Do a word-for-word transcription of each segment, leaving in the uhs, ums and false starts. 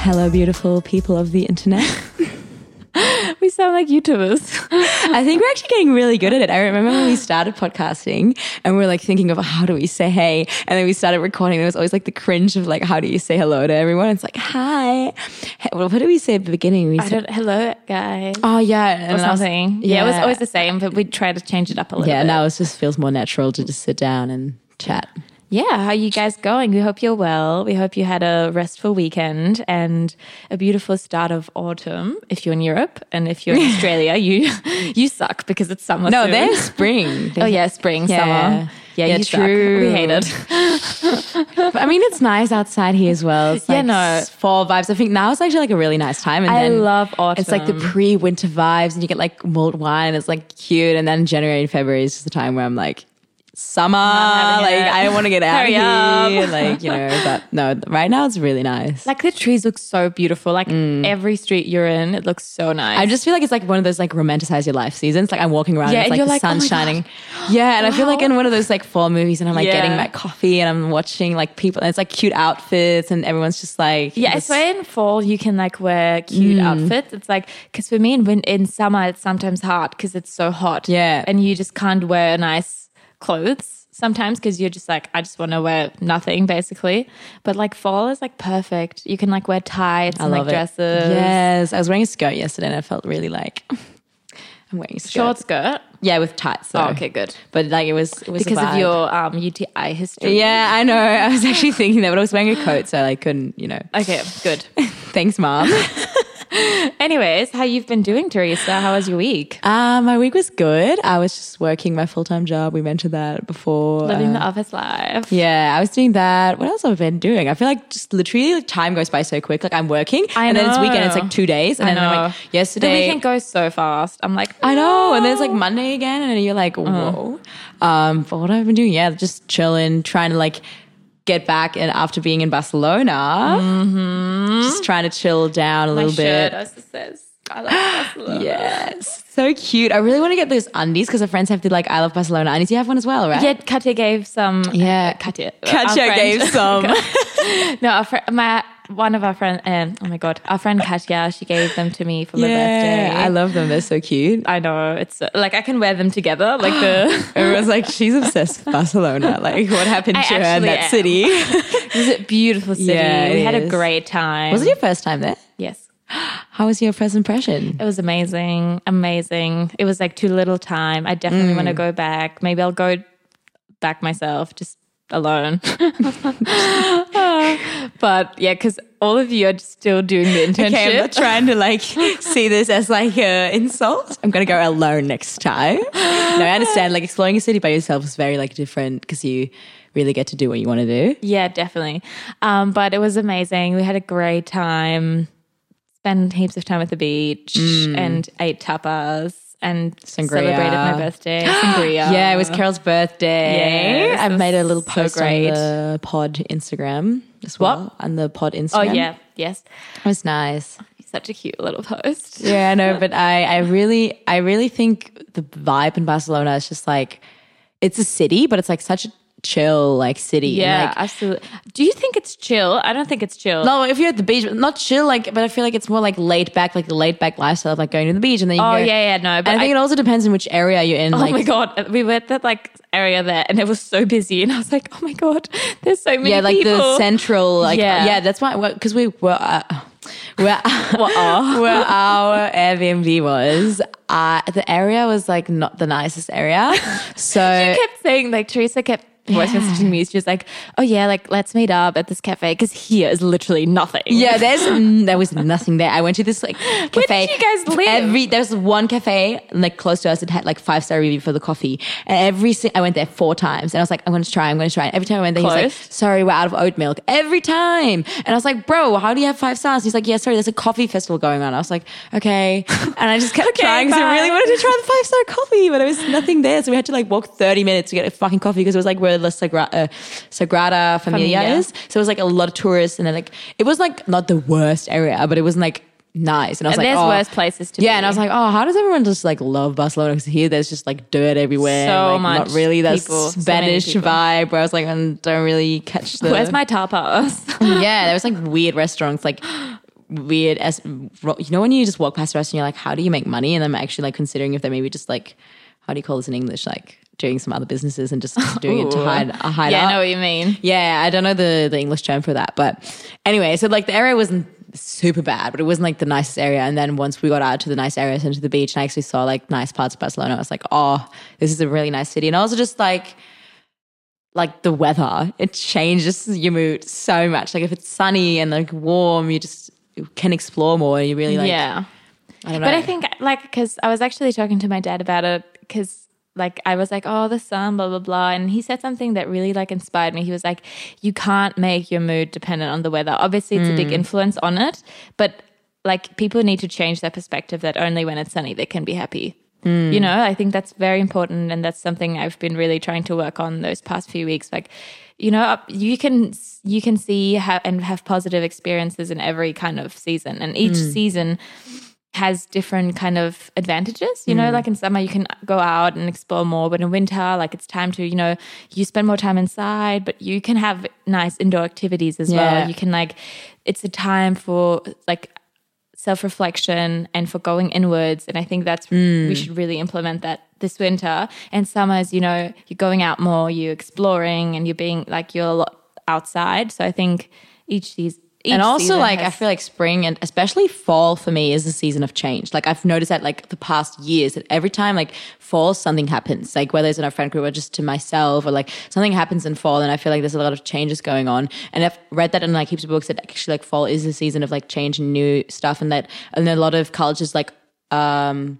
Hello, beautiful people of the internet. We sound like YouTubers. I think we're actually getting really good at it. I remember when we started podcasting and we were like thinking of how do we say hey, and then we started recording. There was always like the cringe of like how do you say hello to everyone? It's like hi. Hey, well, what did we say at the beginning? We I said don't, hello, guys. oh yeah, Or and I was- something. Yeah. it was always the same, but we try to change it up a little yeah. bit. Now it just feels more natural to just sit down and chat. Yeah, how are you guys going? We hope you're well. We hope you had a restful weekend and a beautiful start of autumn if you're in Europe. And if you're in Australia, you you suck because it's summer No, soon. there's spring. Oh yeah, spring, Yeah. summer. Yeah, Yeah, you true. suck. We hate it. But, I mean, it's nice outside here as well. It's Yeah, like no. fall vibes. I think now it's actually like a really nice time. And I then love autumn. It's like the pre-winter vibes, and you get like mulled wine. And it's like cute. And then January and February is just the time where I'm like, summer. having Like it. I want to get out Hurry of up. here. Like you know, but no, right now it's really nice. Like the trees look so beautiful. Like every street you're in, it looks so nice. I just feel like it's like one of those like romanticize your life seasons. Like I'm walking around, Yeah, and it's and like you're the like, sun oh my shining. Yeah, and I feel like Wow. in one of those like fall movies, and I'm like Yeah. getting my coffee, and I'm watching like people, and it's like cute outfits, and everyone's just like Yeah, I this- swear in fall you can like wear cute Mm. outfits. It's like, because for me in, win- in summer it's sometimes hard because it's so hot. Yeah. And you just can't wear nice clothes sometimes because you're just like, I just want to wear nothing basically. But like fall is like perfect. You can like wear tights I and love like it. dresses. Yes, I was wearing a skirt yesterday, and I felt really like I'm wearing a skirt. Short skirt. Yeah, with tights. Though. Oh, okay, good. But like it was, it was a Because of vibe. your um, U T I history. Yeah, I know. I was actually thinking that, but I was wearing a coat, so I couldn't. You know. Okay, good. Thanks, Mom. Anyways, how you've been doing, Teresa? How was your week? Uh, my week was good. I was just working my full time job. We mentioned that before. Living Uh, the office life. Yeah, I was doing that. What else have I been doing? I feel like just literally like, time goes by so quick. Like I'm working, I and then it's know. weekend. It's like two days, and I then I'm know. like yesterday. The weekend goes so fast. I'm like, I know, and then it's like Monday again, and you're like, whoa. Um, but what have I been doing? Yeah, just chilling, trying to like get back, and after being in Barcelona, just trying to chill down a my little shirt bit. also says, I love Barcelona. Yes, so cute. I really want to get those undies because our friends have the like I love Barcelona undies. You have one as well, right? Yeah, Katya gave some. Yeah. uh, Katya. Katya our friend- gave some. no, our fr- my one of our friends. Um, oh my god, our friend Katya. She gave them to me for my birthday. I love them. They're so cute. I know it's uh, like I can wear them together. Like the Everyone's like, she's obsessed with Barcelona. Like, what happened I to her in actually that am. city? it's a beautiful city. Yeah, we it had a is. great time. Was it your first time there? Yes. How was your first impression? It was amazing, amazing. It was like too little time. I definitely Mm. want to go back. Maybe I'll go back myself, just alone. But yeah, because all of you are still doing the internship. Okay, I'm not trying to like see this as like an insult. I'm gonna go alone next time. No, I understand. Like exploring a city by yourself is very like different because you really get to do what you want to do. Yeah, definitely. Um, but it was amazing. We had a great time. Spent heaps of time at the beach and ate tapas and Sangria. celebrated my birthday. Sangria. Yeah, it was Carol's birthday. Yes, I it made a was little so post great. on the pod Instagram as well. What? On the pod Oh Instagram. yeah, yes. It was nice. Such a cute little post. Yeah, I know, but I, I really, I really think the vibe in Barcelona is just like, it's a city, but it's like such a chill like city. And, Yeah, like, absolutely. Do you think it's chill? I don't think it's chill. no, if you're at the beach, not chill, like, but I feel like it's more like laid back, like the laid back lifestyle of like going to the beach and then you Oh go. yeah, yeah, no. But And I think it also depends on which area you're in. oh like, my god, we were at that like area there, and it was so busy, and I was like, oh my god, there's so many yeah, like people. the central, like, Yeah. yeah, that's why, because we were, uh, where, What are? where our Airbnb was, uh, the area was like not the nicest area. So, She kept saying, like, Teresa kept voice messaging me. She was like, oh yeah, like let's meet up at this cafe because here is literally nothing. yeah, there's n- there was nothing there. I went to this like cafe. did you guys live? Every there's one cafe like close to us that had like five star review for the coffee. And every si- I went there four times, and I was like, I'm going to try. I'm going to try. And every time I went there, he's like, Closed? sorry, we're out of oat milk. Every time, and I was like, bro, how do you have five stars? He's like, yeah, sorry, there's a coffee festival going on. I was like, okay, and I just kept Okay, trying because I bye. really wanted to try the five star coffee, but there was nothing there. So we had to like walk thirty minutes to get a fucking coffee because it was like where the Sagra- uh, Sagrada Familia, Familia. is. So it was like a lot of tourists, and then like it was like not the worst area, but it wasn't like nice. And I was And like, there's oh. worse places to yeah, be. and I was like, oh, how does everyone just like love Barcelona? Because here there's just like dirt everywhere. So like, much not really that people, so Spanish many people. vibe where I was like, I don't really catch the. Where's my tapas? Yeah, there was like weird restaurants. Like weird as you know when you just walk past a restaurant, you're like, how do you make money? And I'm actually like considering if they're maybe just like, how do you call this in English, like doing some other businesses and just doing Ooh. it to hide a hide yeah up. I know what you mean. Yeah, I don't know the the English term for that, but anyway, so like the area wasn't super bad, but it wasn't like the nicest area. And then once we got out to the nice areas and to the beach, and I actually saw like nice parts of Barcelona, I was like, oh, this is a really nice city. And also just like like the weather, it changes your mood so much. Like if it's sunny and like warm, you just you can explore more and you really like yeah I don't know. But I think like because I was actually talking to my dad about it because like I was like, oh, the sun, blah, blah, blah. And he said something that really like inspired me. He was like, you can't make your mood dependent on the weather. Obviously it's mm. a big influence on it, but like people need to change their perspective that only when it's sunny they can be happy. Mm. You know, I think that's very important. And that's something I've been really trying to work on those past few weeks. Like, you know, you can, you can see how, and have positive experiences in every kind of season, and each mm. season has different kind of advantages, you know, mm. like in summer you can go out and explore more, but in winter, like it's time to, you know, you spend more time inside, but you can have nice indoor activities as yeah. well. You can like, it's a time for like self-reflection and for going inwards. And I think that's, mm. we should really implement that this winter. And summers, you know, you're going out more, you're exploring and you're being like, you're a lot outside. So I think each season, Each and also like has- I feel like spring and especially fall for me is a season of change. Like I've noticed that like the past years that every time like fall something happens, like whether it's in our friend group or just to myself or like something happens in fall, and I feel like there's a lot of changes going on. And I've read that in like heaps of books that actually like fall is a season of like change and new stuff, and that and a lot of cultures like um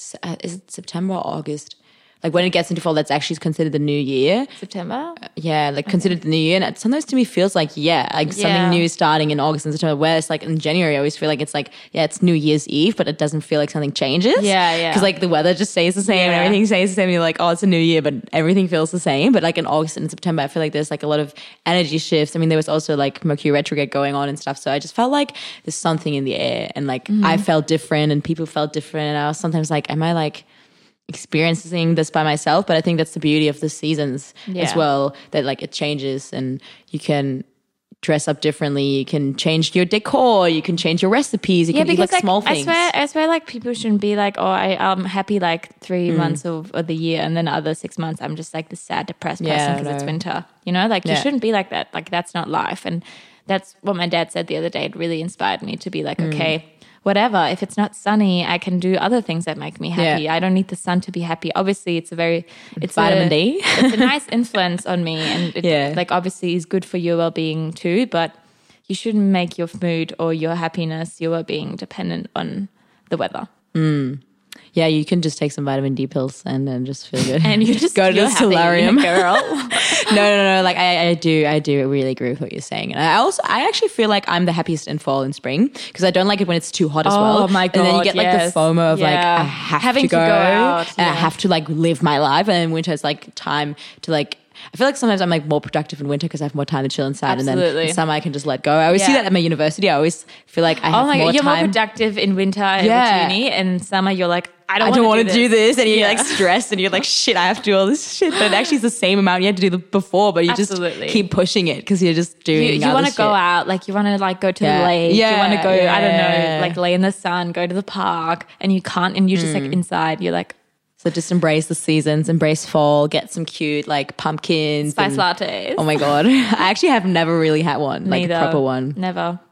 is it September or August? Like when it gets into fall, that's actually considered the new year. September? Uh, yeah, like okay. considered the new year. And it sometimes to me feels like, yeah, like yeah. something new starting in August and September. Whereas like in January, I always feel like it's like, yeah, it's New Year's Eve, but it doesn't feel like something changes. Yeah, yeah. Because like the weather just stays the same yeah. and everything stays the same. You're like, oh, it's a new year, but everything feels the same. But like in August and September, I feel like there's like a lot of energy shifts. I mean, there was also like Mercury retrograde going on and stuff. So I just felt like there's something in the air, and like mm-hmm. I felt different and people felt different. And I was sometimes like, am I like experiencing this by myself? But I think that's the beauty of the seasons yeah. as well, that like it changes and you can dress up differently, you can change your decor, you can change your recipes, you yeah, can eat like, like small things. I swear, I swear like people shouldn't be like, oh, I, I'm happy like three mm. months of, of the year, and then the other six months I'm just like the sad, depressed person because yeah, it's winter. You know, like yeah. you shouldn't be like that. Like that's not life. And that's what my dad said the other day. It really inspired me to be like, mm. okay, whatever, if it's not sunny, I can do other things that make me happy. Yeah. I don't need the sun to be happy. Obviously, it's a very... It's vitamin a, D. It's a nice influence on me, and it yeah. like obviously is good for your well-being too, but you shouldn't make your mood or your happiness, your well-being dependent on the weather. Mm. Yeah, you can just take some vitamin D pills and then just feel good. And you just go to the solarium, girl. no, no, no. Like I, I do, I do really agree with what you're saying. And I also, I actually feel like I'm the happiest in fall and spring because I don't like it when it's too hot as oh, well. Oh my god! And then you get like yes. the FOMO of yeah. like I have Having to go, to go out, and yeah. I have to like live my life. And in winter, it's like time to like. I feel like sometimes I'm like more productive in winter because I have more time to chill inside. Absolutely. And then in summer I can just let go. I always yeah. see that at my university. I always feel like I have oh my more God, you're time. more productive in winter yeah. at uni, and summer you're like, I don't, I don't want to do, do this. And you're yeah. like stressed and you're like, shit, I have to do all this shit. But it actually is the same amount you had to do the before, but you Absolutely. just keep pushing it because you're just doing You, you want to go out, like you want to like go to yeah. the lake. Yeah. You want to go, yeah. I don't know, like lay in the sun, go to the park, and you can't, and you're just mm. like inside. You're like, so just embrace the seasons, embrace fall, get some cute like pumpkins. Spice and, lattes. Oh my God. I actually have never really had one, like Neither. a proper one. Never.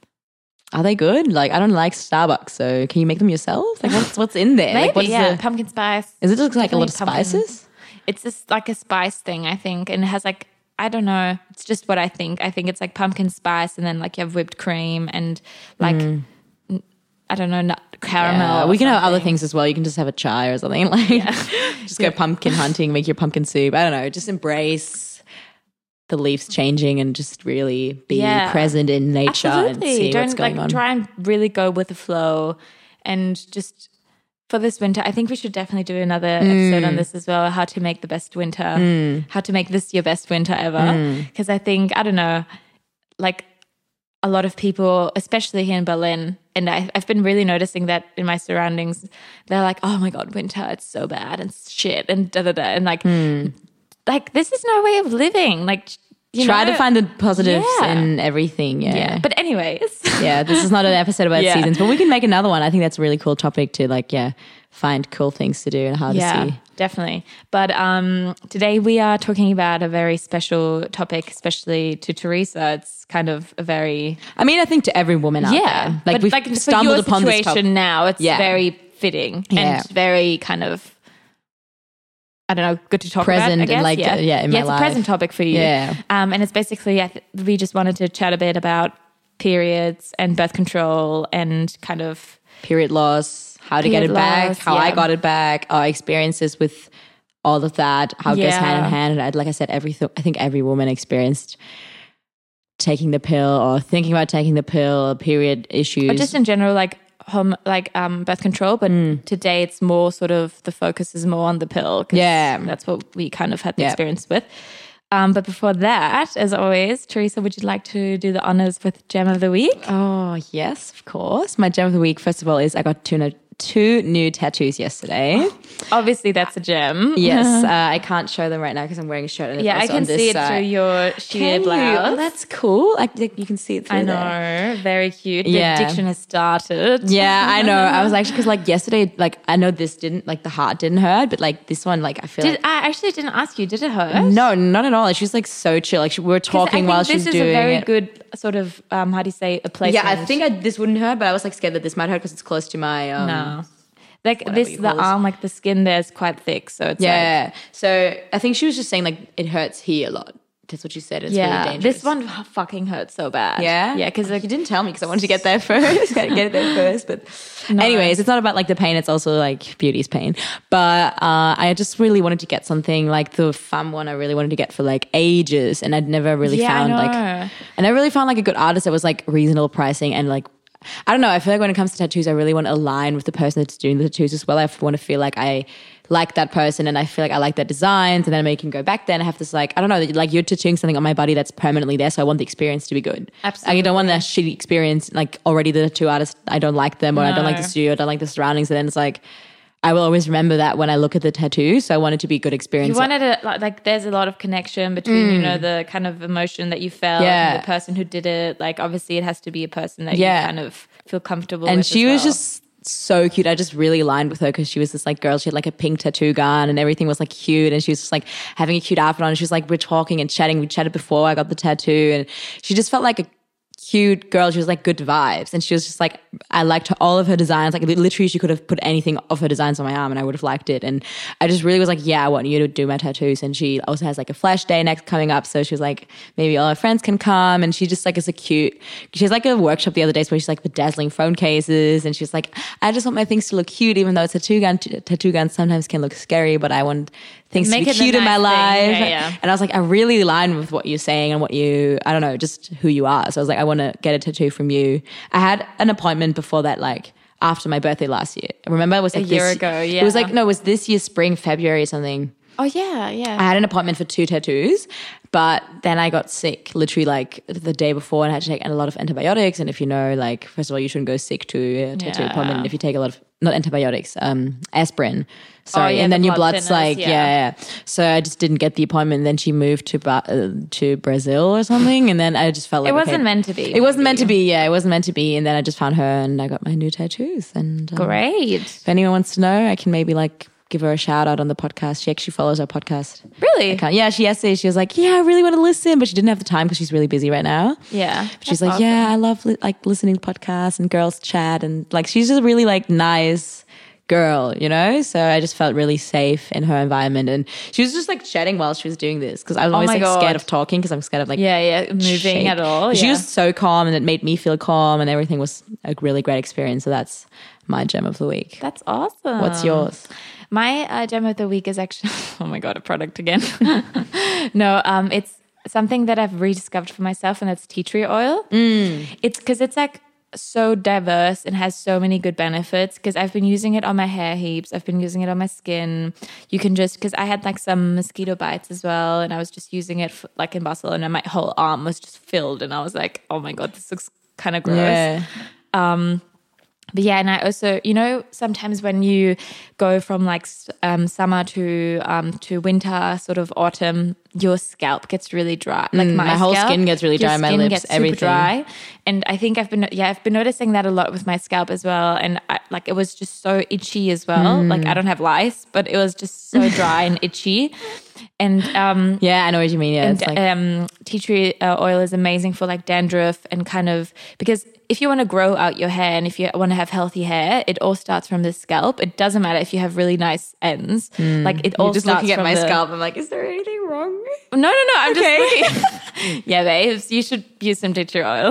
Are they good? Like I don't like Starbucks, so can you make them yourself? Like what's what's in there? Maybe, like, what's yeah. the, pumpkin spice. Is it just like Definitely a lot of pumpkin. spices? It's just like a spice thing, I think. And it has like, I don't know. It's just what I think. I think it's like pumpkin spice, and then like you have whipped cream and like, mm. I don't know, nut caramel. Yeah, we can something. have other things as well. You can just have a chai or something. Like yeah. just go yeah. pumpkin hunting, make your pumpkin soup. I don't know. Just embrace the leaves changing and just really be yeah. present in nature Absolutely. and see don't, what's going like, on. Try and really go with the flow, and just for this winter, I think we should definitely do another mm. episode on this as well. How to make the best winter, mm. how to make this your best winter ever. Because mm. I think, I don't know, like a lot of people, especially here in Berlin, and I, I've been really noticing that in my surroundings, they're like, oh my God, winter, it's so bad and shit and da da da. And like, mm. like this is no way of living. Like, you Try know, to find the positives Yeah. in everything. Yeah. yeah. But anyways, Yeah, this is not an episode about Yeah. seasons, but we can make another one. I think that's a really cool topic to like, yeah, find cool things to do and how yeah, to see. definitely. But um, today we are talking about a very special topic, especially to Teresa. It's kind of a very I mean, I think to every woman out yeah, there, like but we've like for stumbled your upon this topic. situation now, it's Yeah. very fitting Yeah. and very kind of. I don't know, good to talk Present about, I and, guess. like, yeah. uh, yeah, in my it's life. a present topic for you. Yeah. Um, and it's basically, I th- we just wanted to chat a bit about periods and birth control and kind of, Period loss, how to get Period it back, loss, how I yeah. got it back, our experiences with all of that, how it goes Yeah. hand in hand. And I- like I said, every th- I think every woman experienced taking the pill or thinking about taking the pill, or period issues. or just in general, like home, like um, birth control. But Mm. today it's more sort of, the focus is more on the pill. 'Cause Yeah. That's what we kind of had the Yeah. experience with. Um, but before that, as always, Teresa, would you like to do the honors with Gem of the Week? Oh, yes, of course. My gem of the week, first of all, is I got two, no- two new tattoos yesterday. Obviously, that's a gem. Yes, uh, I can't show them right now because I'm wearing a shirt. And it's Yeah, I also can on this see it side. through your sheer Can you? blouse. Oh, that's cool. I think you can see it through I there. know, very cute. The Yeah. addiction has started. Yeah, I know. I was actually, because like yesterday, like I know this didn't, like the heart didn't hurt, but like this one, like I feel Did like. I actually didn't ask you? Did it hurt? No, not at all. She was like so chill. Like she, we were 'Cause I talking think while she this was is doing a very it. good sort of um, how do you say a place? Yeah, I think I, this wouldn't hurt, but I was like scared that this might hurt because it's close to my. Um, no, like whatever this you the call this. arm, like the skin there is quite thick, so it's like, Yeah. So I think she was just saying like it hurts here a lot. That's what she said. It's yeah. really dangerous. This one f- fucking hurts so bad. Yeah, yeah, because like you didn't tell me because I wanted to get there first. Get it there first, but anyways, it's not about like the pain. It's also like beauty's pain. But uh, I just really wanted to get something like the fun one. I really wanted to get for like ages, and I'd never really Yeah, I found like, know. and I really found like a good artist that was like reasonable pricing and like. I don't know. I feel like when it comes to tattoos, I really want to align with the person that's doing the tattoos as well. I want to feel like I like that person and I feel like I like their designs, and then I can go back there and have this like, I don't know, like you're tattooing something on my body that's permanently there. So I want the experience to be good. Absolutely. I don't want that shitty experience. Like already the tattoo artist, I don't like them or I don't like the No. studio, I don't like the surroundings. And then it's like, I will always remember that when I look at the tattoo. So I want it to be a good experience. You wanted it like, like there's a lot of connection between you know the kind of emotion that you felt Yeah. and the person who did it. Like obviously it has to be a person that Yeah. you kind of feel comfortable and with. she as was well. just so cute. I just really aligned with her because she was this like girl. She had like a pink tattoo gun and everything was like cute. And she was just like having a cute outfit on. And she was like, we're talking and chatting. We chatted before I got the tattoo. And she just felt like a cute girl. She was like good vibes. And she was just like, I liked her, all of her designs. Like literally she could have put anything of her designs on my arm and I would have liked it. And I just really was like, yeah, I want you to do my tattoos. And she also has like a flash day next coming up. So she was like, maybe all her friends can come. And she just like is a cute, she has like a workshop the other day where she's like bedazzling phone cases. And she's like, I just want my things to look cute, even though it's a tattoo gun. Tattoo guns sometimes can look scary, but I want things Make to be it the cute in my nice life. thing. Yeah, yeah. And I was like, I really align with what you're saying and what you, I don't know, just who you are. So I was like, I want to get a tattoo from you. I had an appointment before that, like after my birthday last year. Remember, it was like A year this- ago, It was yeah. like, no, it was this year, spring, February or something. oh yeah, yeah. I had an appointment for two tattoos, but then I got sick literally like the day before and I had to take a lot of antibiotics. And if you know, like, first of all, you shouldn't go sick to a tattoo Yeah. appointment. And if you take a lot of, not antibiotics, um, aspirin, sorry. Oh, yeah, and then the your blood blood's thinners, like, yeah. yeah. yeah. So I just didn't get the appointment. Then she moved to, Ba- uh, to Brazil or something. And then I just felt like, It wasn't okay, meant to be. It wasn't meant to maybe. be. Yeah, it wasn't meant to be. And then I just found her and I got my new tattoos. And um, Great. if anyone wants to know, I can maybe like give her a shout out on the podcast. She actually follows our podcast. Really? Account. Yeah, she yesterday she was like, yeah, I really want to listen, but she didn't have the time because she's really busy right now. Yeah. But she's like, yeah, I love li- like listening to podcasts and girls chat, and like she's just a really like nice girl, you know. So I just felt really safe in her environment, and she was just like chatting while she was doing this because I was always my like God. scared of talking because I'm scared of like Yeah, yeah. Moving shake. at all. She yeah. was so calm, and it made me feel calm, and everything was a really great experience. So that's my gem of the week. That's awesome. What's yours? My uh, gem of the week is actually, oh my God, a product again. no, um, it's something that I've rediscovered for myself, and that's tea tree oil. Mm. It's because it's like so diverse and has so many good benefits because I've been using it on my hair heaps. I've been using it on my skin. You can just, because I had like some mosquito bites as well, and I was just using it for, like in Barcelona, and my whole arm was just filled, and I was like, oh my God, this looks kind of gross. Yeah. But yeah, and I also, you know, sometimes when you go from like um, summer to um, to winter, sort of autumn, your scalp gets really dry. Like Mm, my, my whole scalp, skin gets really your dry, my skin lips, gets super everything. dry. And I think I've been, yeah, I've been noticing that a lot with my scalp as well. And I, like it was just so itchy as well. Mm. Like I don't have lice, but it was just so dry and itchy. And um, Yeah, I know what you mean. Yeah, and it's like, um, tea tree uh, oil is amazing for like dandruff and kind of, because if you want to grow out your hair and if you want to have healthy hair, it all starts from the scalp. It doesn't matter if you have really nice ends. Like it all you're just starts looking at from my the, scalp. I'm like, is there anything wrong? No, no, no. I'm Okay. just looking. Yeah, babes, you should use some tea tree oil.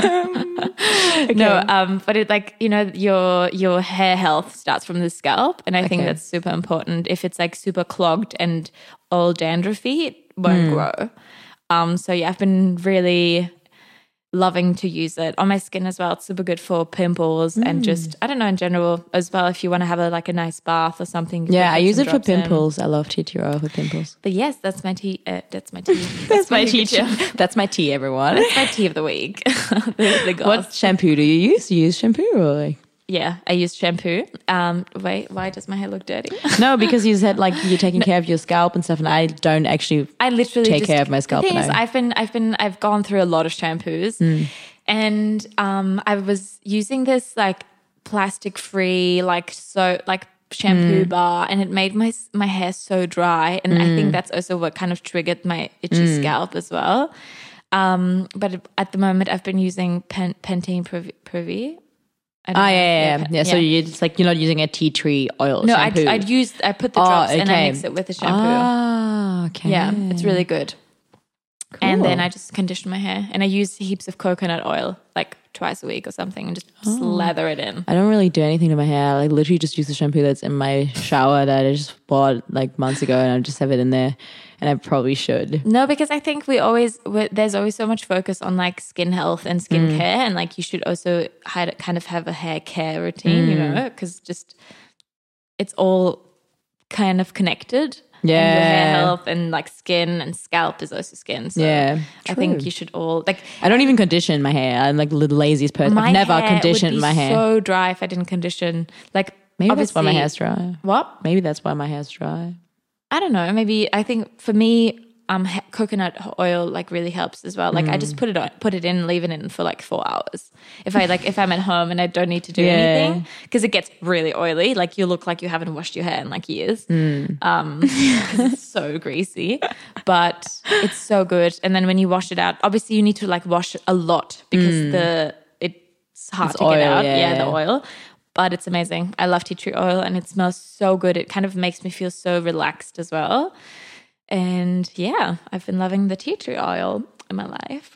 No, um, but it like, you know, your your hair health starts from the scalp, and I think Okay. that's super important. If it's like super clogged and all dandruffy, it won't grow. Um, so yeah, I've been really loving to use it on my skin as well. It's super good for pimples and just, I don't know, in general as well. If you want to have a like a nice bath or something. you Yeah, can I put use some it for drops in. pimples. I love tea tree oil for pimples. But yes, that's my tea. Uh, that's my tea. That's my tea. That's my tea, everyone. That's my tea of the week. the, the What goss. shampoo do you use? You use shampoo or like? Yeah, I use shampoo. Um, wait, why does my hair look dirty? No, because you said like you're taking care of your scalp and stuff, and I don't actually. I literally Take just, care of my scalp, The thing is, no. I've been, I've been, I've gone through a lot of shampoos, and um, I was using this like plastic-free, like so, like shampoo bar, and it made my my hair so dry, and I think that's also what kind of triggered my itchy scalp as well. Um, but at the moment, I've been using Pen- Pantene Privy. Privy. I don't Oh know. yeah, yeah, yeah. Pen- yeah. So you it's like you're not using a tea tree oil no, shampoo. I'd, I'd use, I put the Oh, drops and I okay. mix it with the shampoo. Ah, okay. Yeah, it's really good. And then Cool. I just condition my hair, and I use heaps of coconut oil like twice a week or something, and just slather it in. I don't really do anything to my hair. I like literally just use the shampoo that's in my shower that I just bought like months ago, and I just have it in there. And I probably should. No, because I think we always we there's always so much focus on like skin health and skin care, and like you should also hide, kind of have a hair care routine, you know, because just it's all kind of connected. And your hair Yeah. health and like skin and scalp is also skin. So Yeah, I think true. you should all like. I don't even condition my hair. I'm like the laziest person. My I've never hair conditioned would be my hair. so dry if I didn't condition. Like Maybe that's why my obviously- hair's dry. What? Maybe that's why my hair's dry. I don't know. Maybe I think for me, um, ha- coconut oil like really helps as well. Like I just put it on, put it in, leave it in for like four hours. If I like, if I'm at home and I don't need to do Yeah. anything, because it gets really oily. Like you look like you haven't washed your hair in like years. Um, 'cause it's so greasy, but it's so good. And then when you wash it out, obviously you need to like wash it a lot because the it's hard It's to get oil, out. yeah, Yeah, the yeah. oil. But it's amazing. I love tea tree oil and it smells so good. It kind of makes me feel so relaxed as well. And yeah, I've been loving the tea tree oil in my life.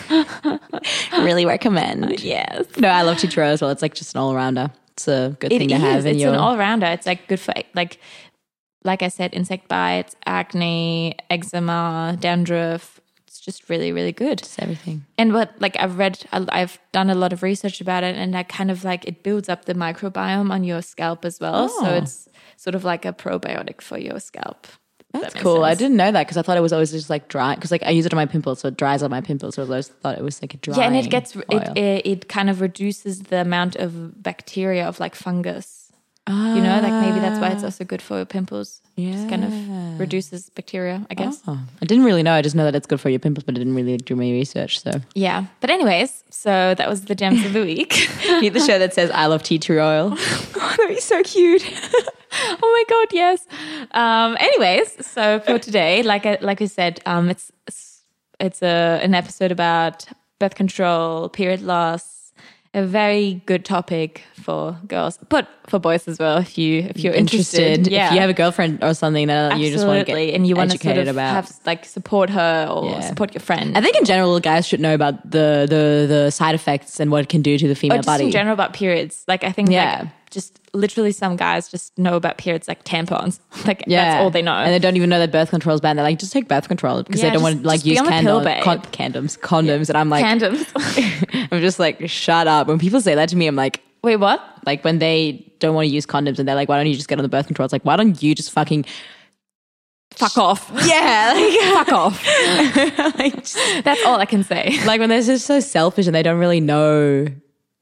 Really recommend. Yes. No, I love tea tree oil as well. It's like just an all rounder. It's a good It thing to is. have in It's your. an all-rounder. It's like good for like like I said, insect bites, acne, eczema, dandruff. It's just really, really good. It's everything. And what like I've read, I've done a lot of research about it, and that kind of like it builds up the microbiome on your scalp as well. So Oh. it's sort of like a probiotic for your scalp. if That's that makes cool. I sense. didn't know that because I thought it was always just like dry. Because like I use it on my pimples, so it dries out my pimples. So I always thought it was like a dry. Yeah, and it gets oil. it, it it kind of reduces the amount of bacteria of like fungus. You know, like maybe that's why it's also good for pimples. Just kind Yeah. of reduces bacteria, I guess. Oh, I didn't really know. I just know that it's good for your pimples, but I didn't really do my research. So Yeah. But anyways, so that was the gems of the week. need the show that says "I love tea tree oil." Oh, that'd be so cute. Oh my god, yes. Um, anyways, so for today, like I, like I said, um, it's it's, it's a an episode about birth control, period loss, a very good topic for girls, but for boys as well. If you if you're interested, yeah. If you have a girlfriend or something that you just want to get and you want to sort educated of about. have like support her or Yeah. support your friend. I think in general, guys should know about the the the side effects and what it can do to the or female just body. in general about periods. Like I think, Yeah. like, just literally some guys just know about periods like tampons. Like Yeah, that's all they know. and they don't even know that birth control is banned. They're like, just take birth control because Yeah, they don't just- want to like just be use on the pill, condom, babe. con- condoms, condoms, and I'm like, Condoms. I'm just like, shut up. When people say that to me, I'm like, Wait, what? like when they don't want to use condoms and they're like, why don't you just get on the birth control? It's like, why don't you just fucking Fuck off. yeah, like, Fuck off. like, just- That's all I can say. like when they're just so selfish and they don't really know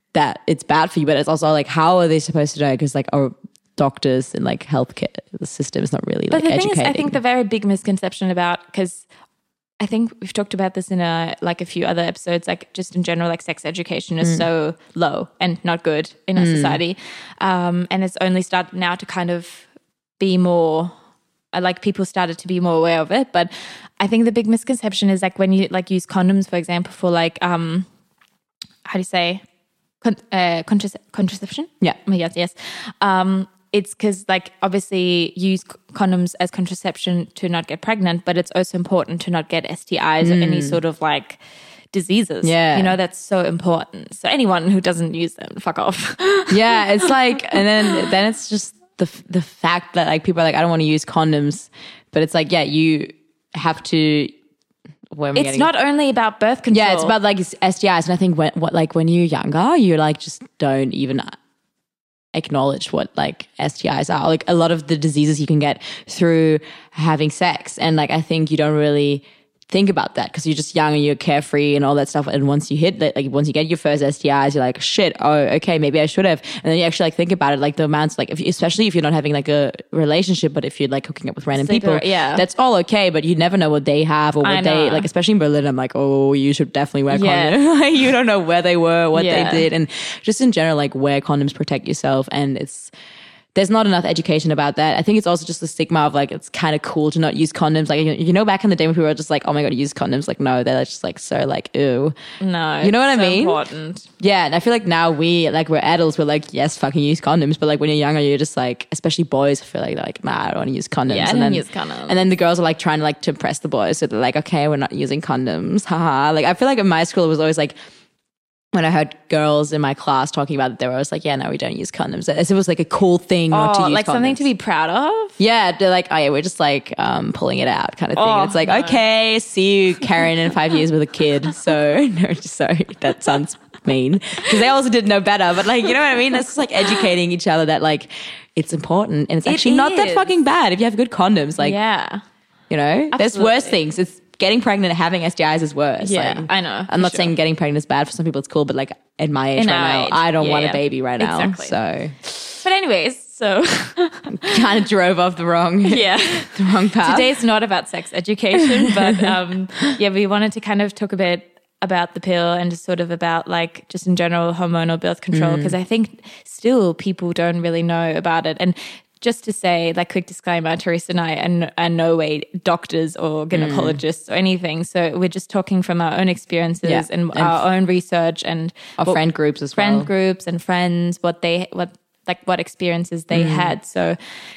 that it's bad for you, but it's also like, how are they supposed to know? Because like our doctors and like healthcare, the system is not really like but the educating. thing is, I think the very big misconception about, because I think we've talked about this in a like a few other episodes, like just in general, like sex education is mm. so low and not good in our mm. society. Um, and it's only started now to kind of be more, like people started to be more aware of it. But I think the big misconception is like when you like use condoms, for example, for like, um, how do you say, Con- uh, contrace- contraception? Yeah. Oh, yes, yes. Um, it's because like obviously you use condoms as contraception to not get pregnant, but it's also important to not get S T Is mm. or any sort of like diseases. Yeah. You know, that's so important. So anyone who doesn't use them, fuck off. Yeah, it's like, and then then it's just the the fact that like people are like, I don't want to use condoms, but it's like, yeah, you have to. When it's not only about birth control. Yeah, it's about like S T Is, and I think when what like when you're younger, you like just don't even acknowledge what like S T Is are. Like a lot of the diseases you can get through having sex, and like I think you don't really think about that because you're just young and you're carefree and all that stuff. And once you hit that, like once you get your first S T Is, you're like, shit, oh, okay, maybe I should have. And then you actually like think about it, like the amounts, like if you, especially if you're not having like a relationship, but if you're like hooking up with random Sleeper, people, yeah, that's all okay. But you never know what they have or what they like. Especially in Berlin, I'm like, oh, you should definitely wear yeah. condoms. Like you don't know where they were, what yeah. they did, and just in general, like wear condoms, protect yourself, and it's. There's not enough education about that. I think it's also just the stigma of like, it's kind of cool to not use condoms. Like, you know, back in the day when people were just like, oh my God, use condoms. Like, no, they're just like, so like, ew. No. You know what I so mean? Important. Yeah. And I feel like now we, like we're adults, we're like, yes, fucking use condoms. But like when you're younger, you're just like, especially boys, I feel like, like, nah, I don't want to use condoms. Yeah, I and don't then, use condoms. And then the girls are like trying to like to impress the boys. So they're like, okay, we're not using condoms. Haha. Like, I feel like in my school, it was always like, when I heard girls in my class talking about it, they were always like, yeah, no, we don't use condoms. As if it was like a cool thing not oh, to use like condoms. something to be proud of? Yeah, they're like, oh yeah, we're just like um, pulling it out kind of thing. Oh, and it's like, no. okay, see you, Karen, in five years with a kid. So, no, just sorry, that sounds mean. Because they also didn't know better. But like, you know what I mean? It's just like educating each other that like, it's important. And it's actually it not that is. fucking bad if you have good condoms. Like, yeah. You know, Absolutely. There's worse things. It's getting pregnant and having S T Is is worse. Yeah, like, I know. I'm not sure. saying getting pregnant is bad. For some people it's cool, but like at my age In right our now, age. I don't Yeah, want yeah. a baby right now. Exactly. So But anyways, so kind of drove off the wrong yeah. the wrong path. Today's not about sex education, but um, yeah, we wanted to kind of talk a bit about the pill and just sort of about like just in general hormonal birth control, because mm. I think still people don't really know about it. And just to say, like, quick disclaimer, Teresa and I are, are no way doctors or gynecologists mm. or anything. So we're just talking from our own experiences yeah. and, and our own research and our what, friend groups as friend well. Friend groups and friends, what they, what like what experiences they mm. had. So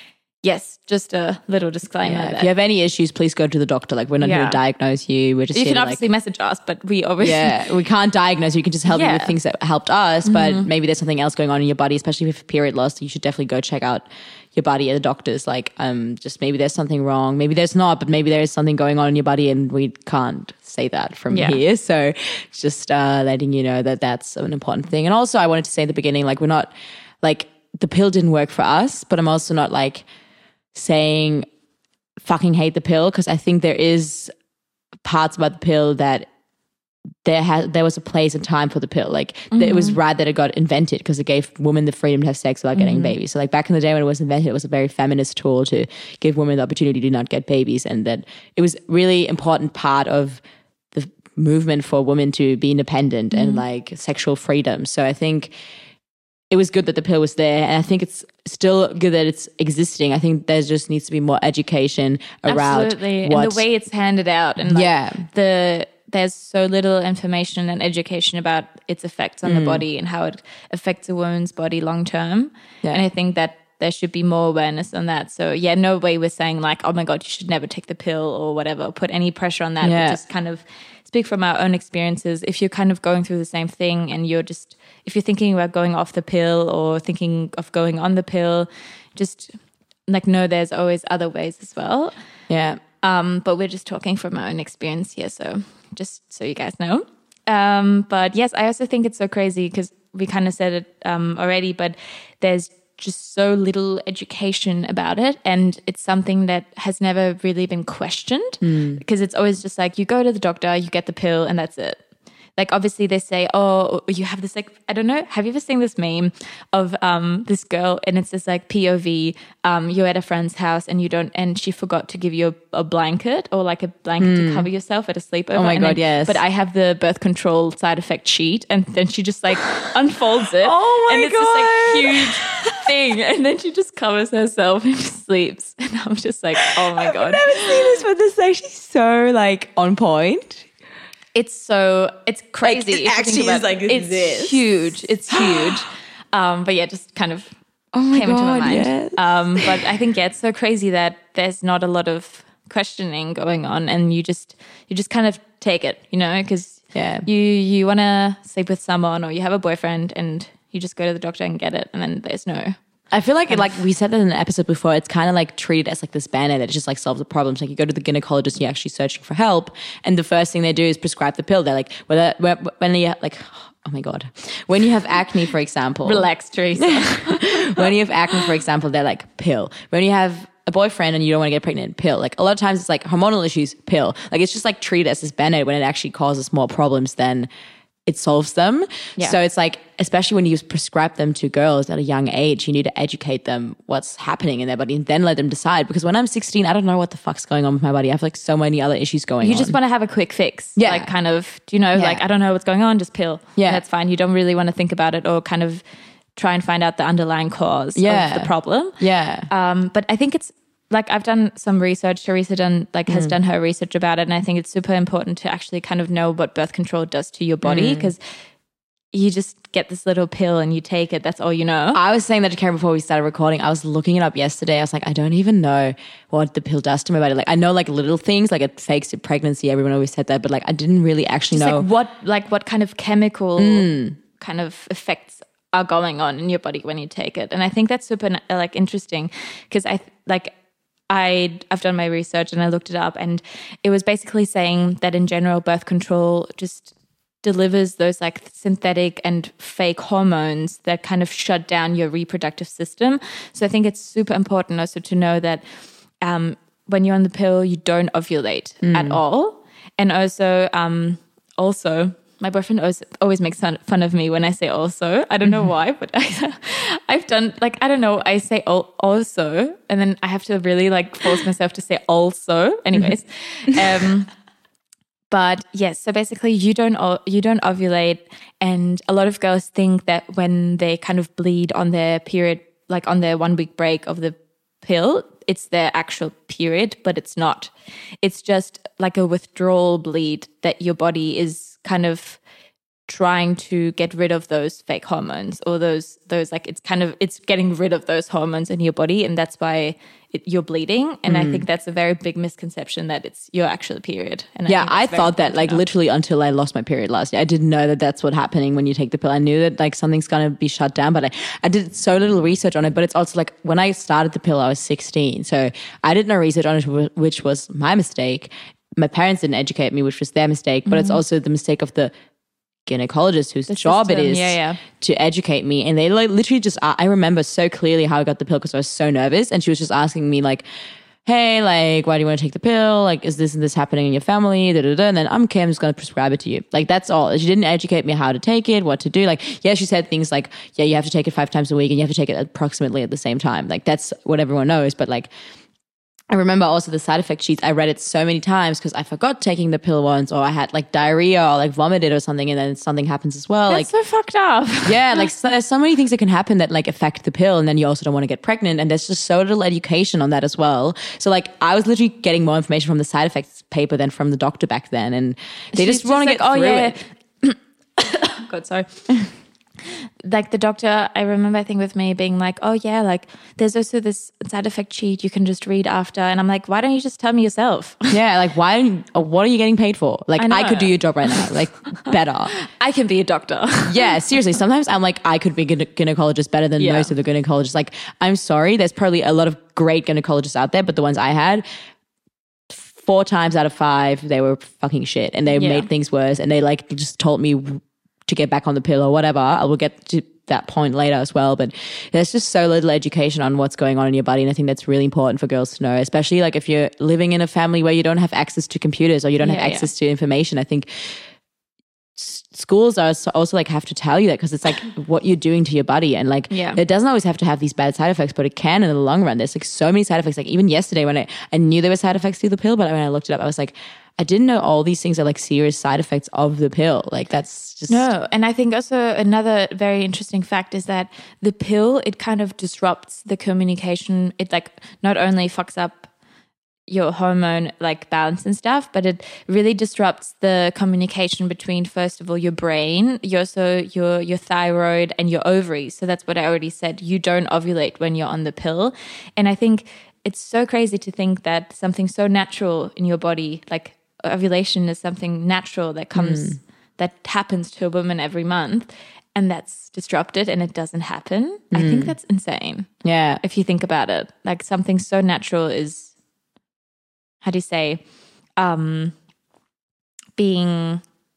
yes, just a little disclaimer. Yeah, that, if you have any issues, please go to the doctor. Like, we're not yeah. here to diagnose you. We're just you here can to, obviously like, message us, but we obviously yeah, we can't diagnose you. We can just help yeah. you with things that helped us. Mm-hmm. But maybe there's something else going on in your body, especially with period loss. You should definitely go check out your body at the doctor's. Like, um, just maybe there's something wrong. Maybe there's not, but maybe there is something going on in your body, and we can't say that from yeah. here. So, just uh, letting you know that that's an important thing. And also, I wanted to say at the beginning, like, we're not like the pill didn't work for us, but I'm also not like saying fucking hate the pill, because I think there is parts about the pill that there has there was a place and time for the pill. Like mm-hmm. it was right that it got invented because it gave women the freedom to have sex without getting mm-hmm. babies. So like back in the day when it was invented, it was a very feminist tool to give women the opportunity to not get babies, and that it was really important part of the movement for women to be independent mm-hmm. and like sexual freedom. So I think it was good that the pill was there, and I think it's still good that it's existing. I think there just needs to be more education around Absolutely. what, and the way it's handed out, and like yeah. the there's so little information and education about its effects on mm. the body and how it affects a woman's body long term. Yeah. And I think that there should be more awareness on that. So yeah, no way we're saying like, oh my God, you should never take the pill or whatever, put any pressure on that, yeah. but just kind of speak from our own experiences. If you're kind of going through the same thing and you're just, if you're thinking about going off the pill or thinking of going on the pill, just like know there's always other ways as well. Yeah. Um, but we're just talking from our own experience here, so just so you guys know. Um, but yes, I also think it's so crazy because we kind of said it um, already, but there's just so little education about it, and it's something that has never really been questioned mm. because it's always just like you go to the doctor, you get the pill, and that's it. like obviously they say, oh, you have this like, I don't know, have you ever seen this meme of um this girl and it's this like P O V, um, you're at a friend's house and you don't, and she forgot to give you a, a blanket or like a blanket mm. to cover yourself at a sleepover. Oh my God, then, yes. But I have the birth control side effect sheet and then she just like unfolds it. Oh my and it's God. this like huge thing. And then she just covers herself and sleeps. And I'm just like, oh my God. I've never seen this, but this is actually so like on point. It's so, it's crazy. Like, it actually is like it's this. huge. It's huge. um, but yeah, just kind of oh my came God, into my mind. yes. Um, but I think, yeah, it's so crazy that there's not a lot of questioning going on and you just, you just kind of take it, you know, because yeah. you, you want to sleep with someone or you have a boyfriend and you just go to the doctor and get it. And then there's no... I feel like, like we said that in an episode before, it's kind of like treated as like this band-aid that just like solves the problems. Like you go to the gynecologist and you're actually searching for help. And the first thing they do is prescribe the pill. They're like, whether, when you like, oh my God, when you have acne, for example. Relax, Teresa. When you have acne, for example, they're like pill. When you have a boyfriend and you don't want to get pregnant, pill. Like a lot of times it's like hormonal issues, pill. Like it's just like treated as this band-aid when it actually causes more problems than it solves them. Yeah. So it's like, especially when you prescribe them to girls at a young age, you need to educate them what's happening in their body and then let them decide. Because when I'm sixteen, I don't know what the fuck's going on with my body. I have like so many other issues going you on. You just want to have a quick fix. Yeah. Like kind of, do you know, Yeah. like, I don't know what's going on, just pill. Yeah. That's fine. You don't really want to think about it or kind of try and find out the underlying cause Yeah. of the problem. Yeah. Um, but I think it's, like I've done some research, Teresa done like has mm. done her research about it. And I think it's super important to actually kind of know what birth control does to your body because mm. you just get this little pill and you take it. That's all you know. I was saying that to Karen before we started recording. I was looking it up yesterday. I was like, I don't even know what the pill does to my body. Like I know like little things, like it fakes your pregnancy. Everyone always said that, but like I didn't really actually just know. Like what, like what kind of chemical mm. kind of effects are going on in your body when you take it. And I think that's super like interesting because I like, I, I've done my research and I looked it up and it was basically saying that in general birth control just delivers those like synthetic and fake hormones that kind of shut down your reproductive system. So I think it's super important also to know that um, when you're on the pill, you don't ovulate mm. at all. And also, um, also, my boyfriend always, always makes fun, fun of me when I say also. I don't know why, but I, I've done like, I don't know, I say al- also, and then I have to really like force myself to say also. Anyways, um, but yes, so basically you don't you don't ovulate, and a lot of girls think that when they kind of bleed on their period, like on their one week break of the pill, it's their actual period, but it's not. It's just like a withdrawal bleed that your body is kind of trying to get rid of those fake hormones or those those like it's kind of it's getting rid of those hormones in your body, and that's why it, you're bleeding. And mm. I think that's a very big misconception that it's your actual period. And yeah, I, I thought that like literally until I lost my period last year. I didn't know that that's what's happening when you take the pill. I knew that like something's gonna be shut down, but I, I did so little research on it. But it's also like when I started the pill, I was sixteen, so I did no research on it, which was my mistake. My parents didn't educate me, which was their mistake, but mm-hmm. it's also the mistake of the gynecologist whose the job system. it is yeah, yeah. to educate me. And they like literally just, I remember so clearly how I got the pill because I was so nervous. And she was just asking me like, hey, like, why do you want to take the pill? Like, is this and this happening in your family? Da, da, da. And then I'm okay, I'm just going to prescribe it to you. Like, that's all. She didn't educate me how to take it, what to do. Like, yeah, she said things like, yeah, you have to take it five times a week and you have to take it approximately at the same time. Like, that's what everyone knows. But like, I remember also the side effect sheets. I read it so many times because I forgot taking the pill once, or I had like diarrhea or like vomited or something, and then something happens as well. That's like so fucked up. Yeah, like so, there's so many things that can happen that like affect the pill, and then you also don't want to get pregnant. And there's just so little education on that as well. So like I was literally getting more information from the side effects paper than from the doctor back then, and they She's just want to like, get oh through yeah. it. God, sorry. Like the doctor, I remember I think with me being like, oh yeah, like there's also this side effect sheet you can just read after. And I'm like, why don't you just tell me yourself? Yeah, like why, what are you getting paid for? Like I, I could do your job right now, like better. I can be a doctor. Yeah, seriously. Sometimes I'm like, I could be a gyne- gynecologist better than yeah. most of the gynecologists. Like, I'm sorry, there's probably a lot of great gynecologists out there, but the ones I had, four times out of five, they were fucking shit and they yeah. made things worse, and they like just told me to get back on the pill or whatever. I will get to that point later as well, but there's just so little education on what's going on in your body, and I think that's really important for girls to know, especially like if you're living in a family where you don't have access to computers or you don't yeah, have access yeah. to information. I think s- schools are so- also like have to tell you that because it's like what you're doing to your body, and like Yeah. it doesn't always have to have these bad side effects, but it can in the long run. There's like so many side effects. Like even yesterday when I, I knew there were side effects to the pill, but when I looked it up, I was like, I didn't know all these things are like serious side effects of the pill. Like that's just No, and I think also another very interesting fact is that the pill, it kind of disrupts the communication. It like not only fucks up your hormone like balance and stuff, but it really disrupts the communication between, first of all, your brain, your so your your thyroid and your ovaries. So that's what I already said. You don't ovulate when you're on the pill. And I think it's so crazy to think that something so natural in your body, like ovulation is something natural that comes mm. that happens to a woman every month, and that's disrupted and it doesn't happen. Mm. I think that's insane. Yeah. If you think about it, like something so natural is, how do you say, um, being,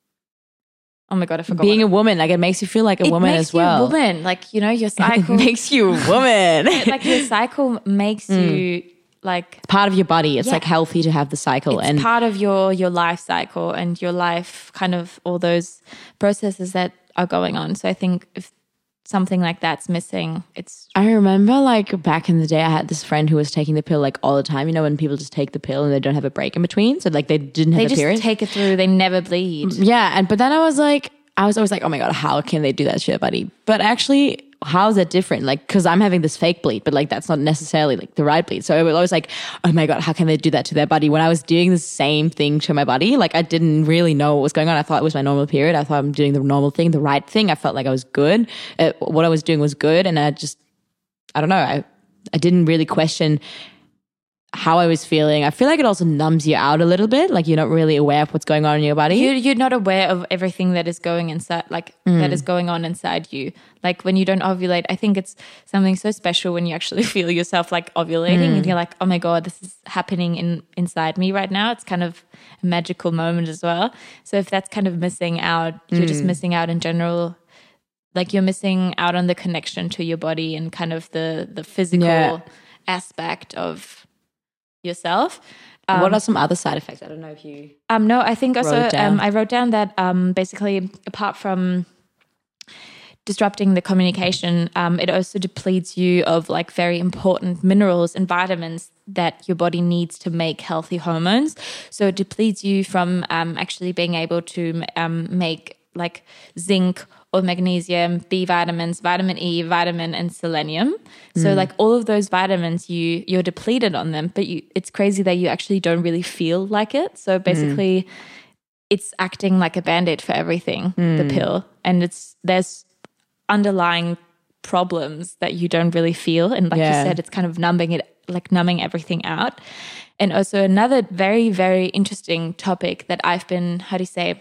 oh my God, I forgot. Being what a woman, like it makes you feel like a it woman makes as well. You a woman, like, you know, your cycle. It makes you a woman. Like your cycle makes mm. you like part of your body. It's yeah. like healthy to have the cycle, it's and part of your your life cycle and your life kind of all those processes that are going on. So I think if something like that's missing, it's I remember like back in the day I had this friend who was taking the pill like all the time, you know, when people just take the pill and they don't have a break in between, so like they didn't have they a just period. take it through, they never bleed. Yeah, and but then I was like I was always like, oh my God, how can they do that shit, buddy? But actually, how is that different? Like, because I'm having this fake bleed, but like that's not necessarily like the right bleed. So I was always like, oh my God, how can they do that to their body? When I was doing the same thing to my body, like I didn't really know what was going on. I thought it was my normal period. I thought I'm doing the normal thing, the right thing. I felt like I was good. Uh, what I was doing was good. And I just, I don't know, I, I didn't really question how I was feeling. I feel like it also numbs you out a little bit. Like you're not really aware of what's going on in your body. You, you're not aware of everything that is going inside, like mm. that is going on inside you. Like when you don't ovulate, I think it's something so special when you actually feel yourself like ovulating mm. and you're like, oh my God, this is happening in inside me right now. It's kind of a magical moment as well. So if that's kind of missing out, you're mm. just missing out in general. Like you're missing out on the connection to your body and kind of the, the physical yeah. aspect of yourself. Um, what are some other side effects? I don't know if you um no I think also um, I wrote down that um basically apart from disrupting the communication, um it also depletes you of like very important minerals and vitamins that your body needs to make healthy hormones. So it depletes you from um actually being able to um make like zinc or magnesium, B vitamins, vitamin E, vitamin and selenium. So mm. like all of those vitamins, you you're depleted on them, but you it's crazy that you actually don't really feel like it. So basically mm. it's acting like a band-aid for everything, mm. the pill. And it's there's underlying problems that you don't really feel. And like yeah. you said, it's kind of numbing it, like numbing everything out. And also another very, very interesting topic that I've been, how do you say,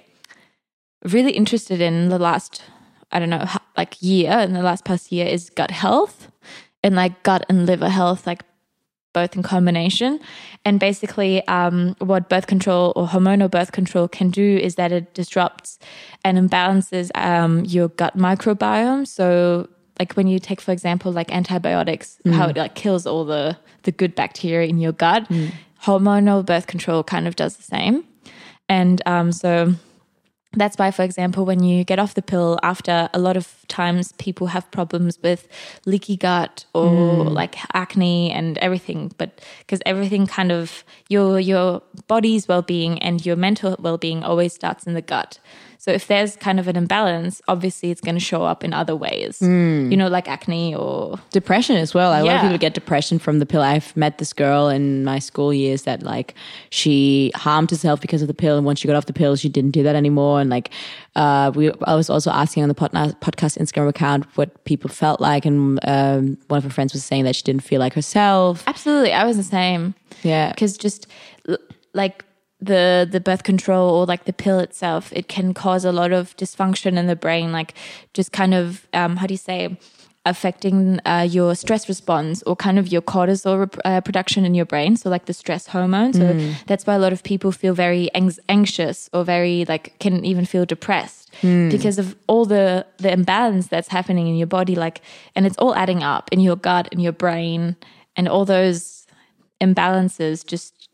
really interested in the last, I don't know, like year, in the last past year is gut health and like gut and liver health, like both in combination. And basically um, what birth control or hormonal birth control can do is that it disrupts and imbalances um, your gut microbiome. So like when you take, for example, like antibiotics, mm. how it like kills all the, the good bacteria in your gut, mm. hormonal birth control kind of does the same. And um, so that's why, for example, when you get off the pill, after a lot of times people have problems with leaky gut or mm. like acne and everything, but because everything kind of your your body's well-being and your mental well-being always starts in the gut. So if there's kind of an imbalance, obviously it's going to show up in other ways, mm. you know, like acne or depression as well. A yeah. lot of people get depression from the pill. I've met this girl in my school years that like she harmed herself because of the pill, and once she got off the pill, she didn't do that anymore. And like uh, we, I was also asking on the pod, podcast Instagram account what people felt like, and um, one of her friends was saying that she didn't feel like herself. Absolutely, I was the same. Yeah, because just like. the the birth control or like the pill itself, it can cause a lot of dysfunction in the brain, like just kind of um how do you say affecting uh, your stress response or kind of your cortisol uh, production in your brain, so like the stress hormone. So mm. that's why a lot of people feel very ang- anxious or very like can even feel depressed mm. because of all the the imbalance that's happening in your body, like, and it's all adding up in your gut and your brain, and all those imbalances just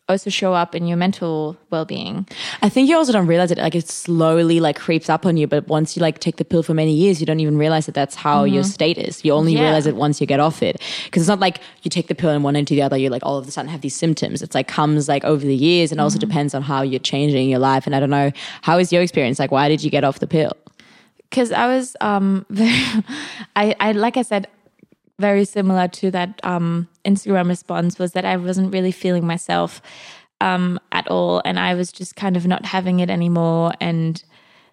also show up in your mental well-being. I think you also don't realize it. Like it slowly like creeps up on you. But once you like take the pill for many years, you don't even realize that that's how mm-hmm. your state is. You only yeah. realize it once you get off it. Because it's not like you take the pill and one into the other, you like all of a sudden have these symptoms. It's like comes like over the years and mm-hmm. also depends on how you're changing your life. And I don't know, how is your experience? Like why did you get off the pill? Because I was, um, very, I, I, like I said, very similar to that um, Instagram response was that I wasn't really feeling myself um, at all. And I was just kind of not having it anymore. And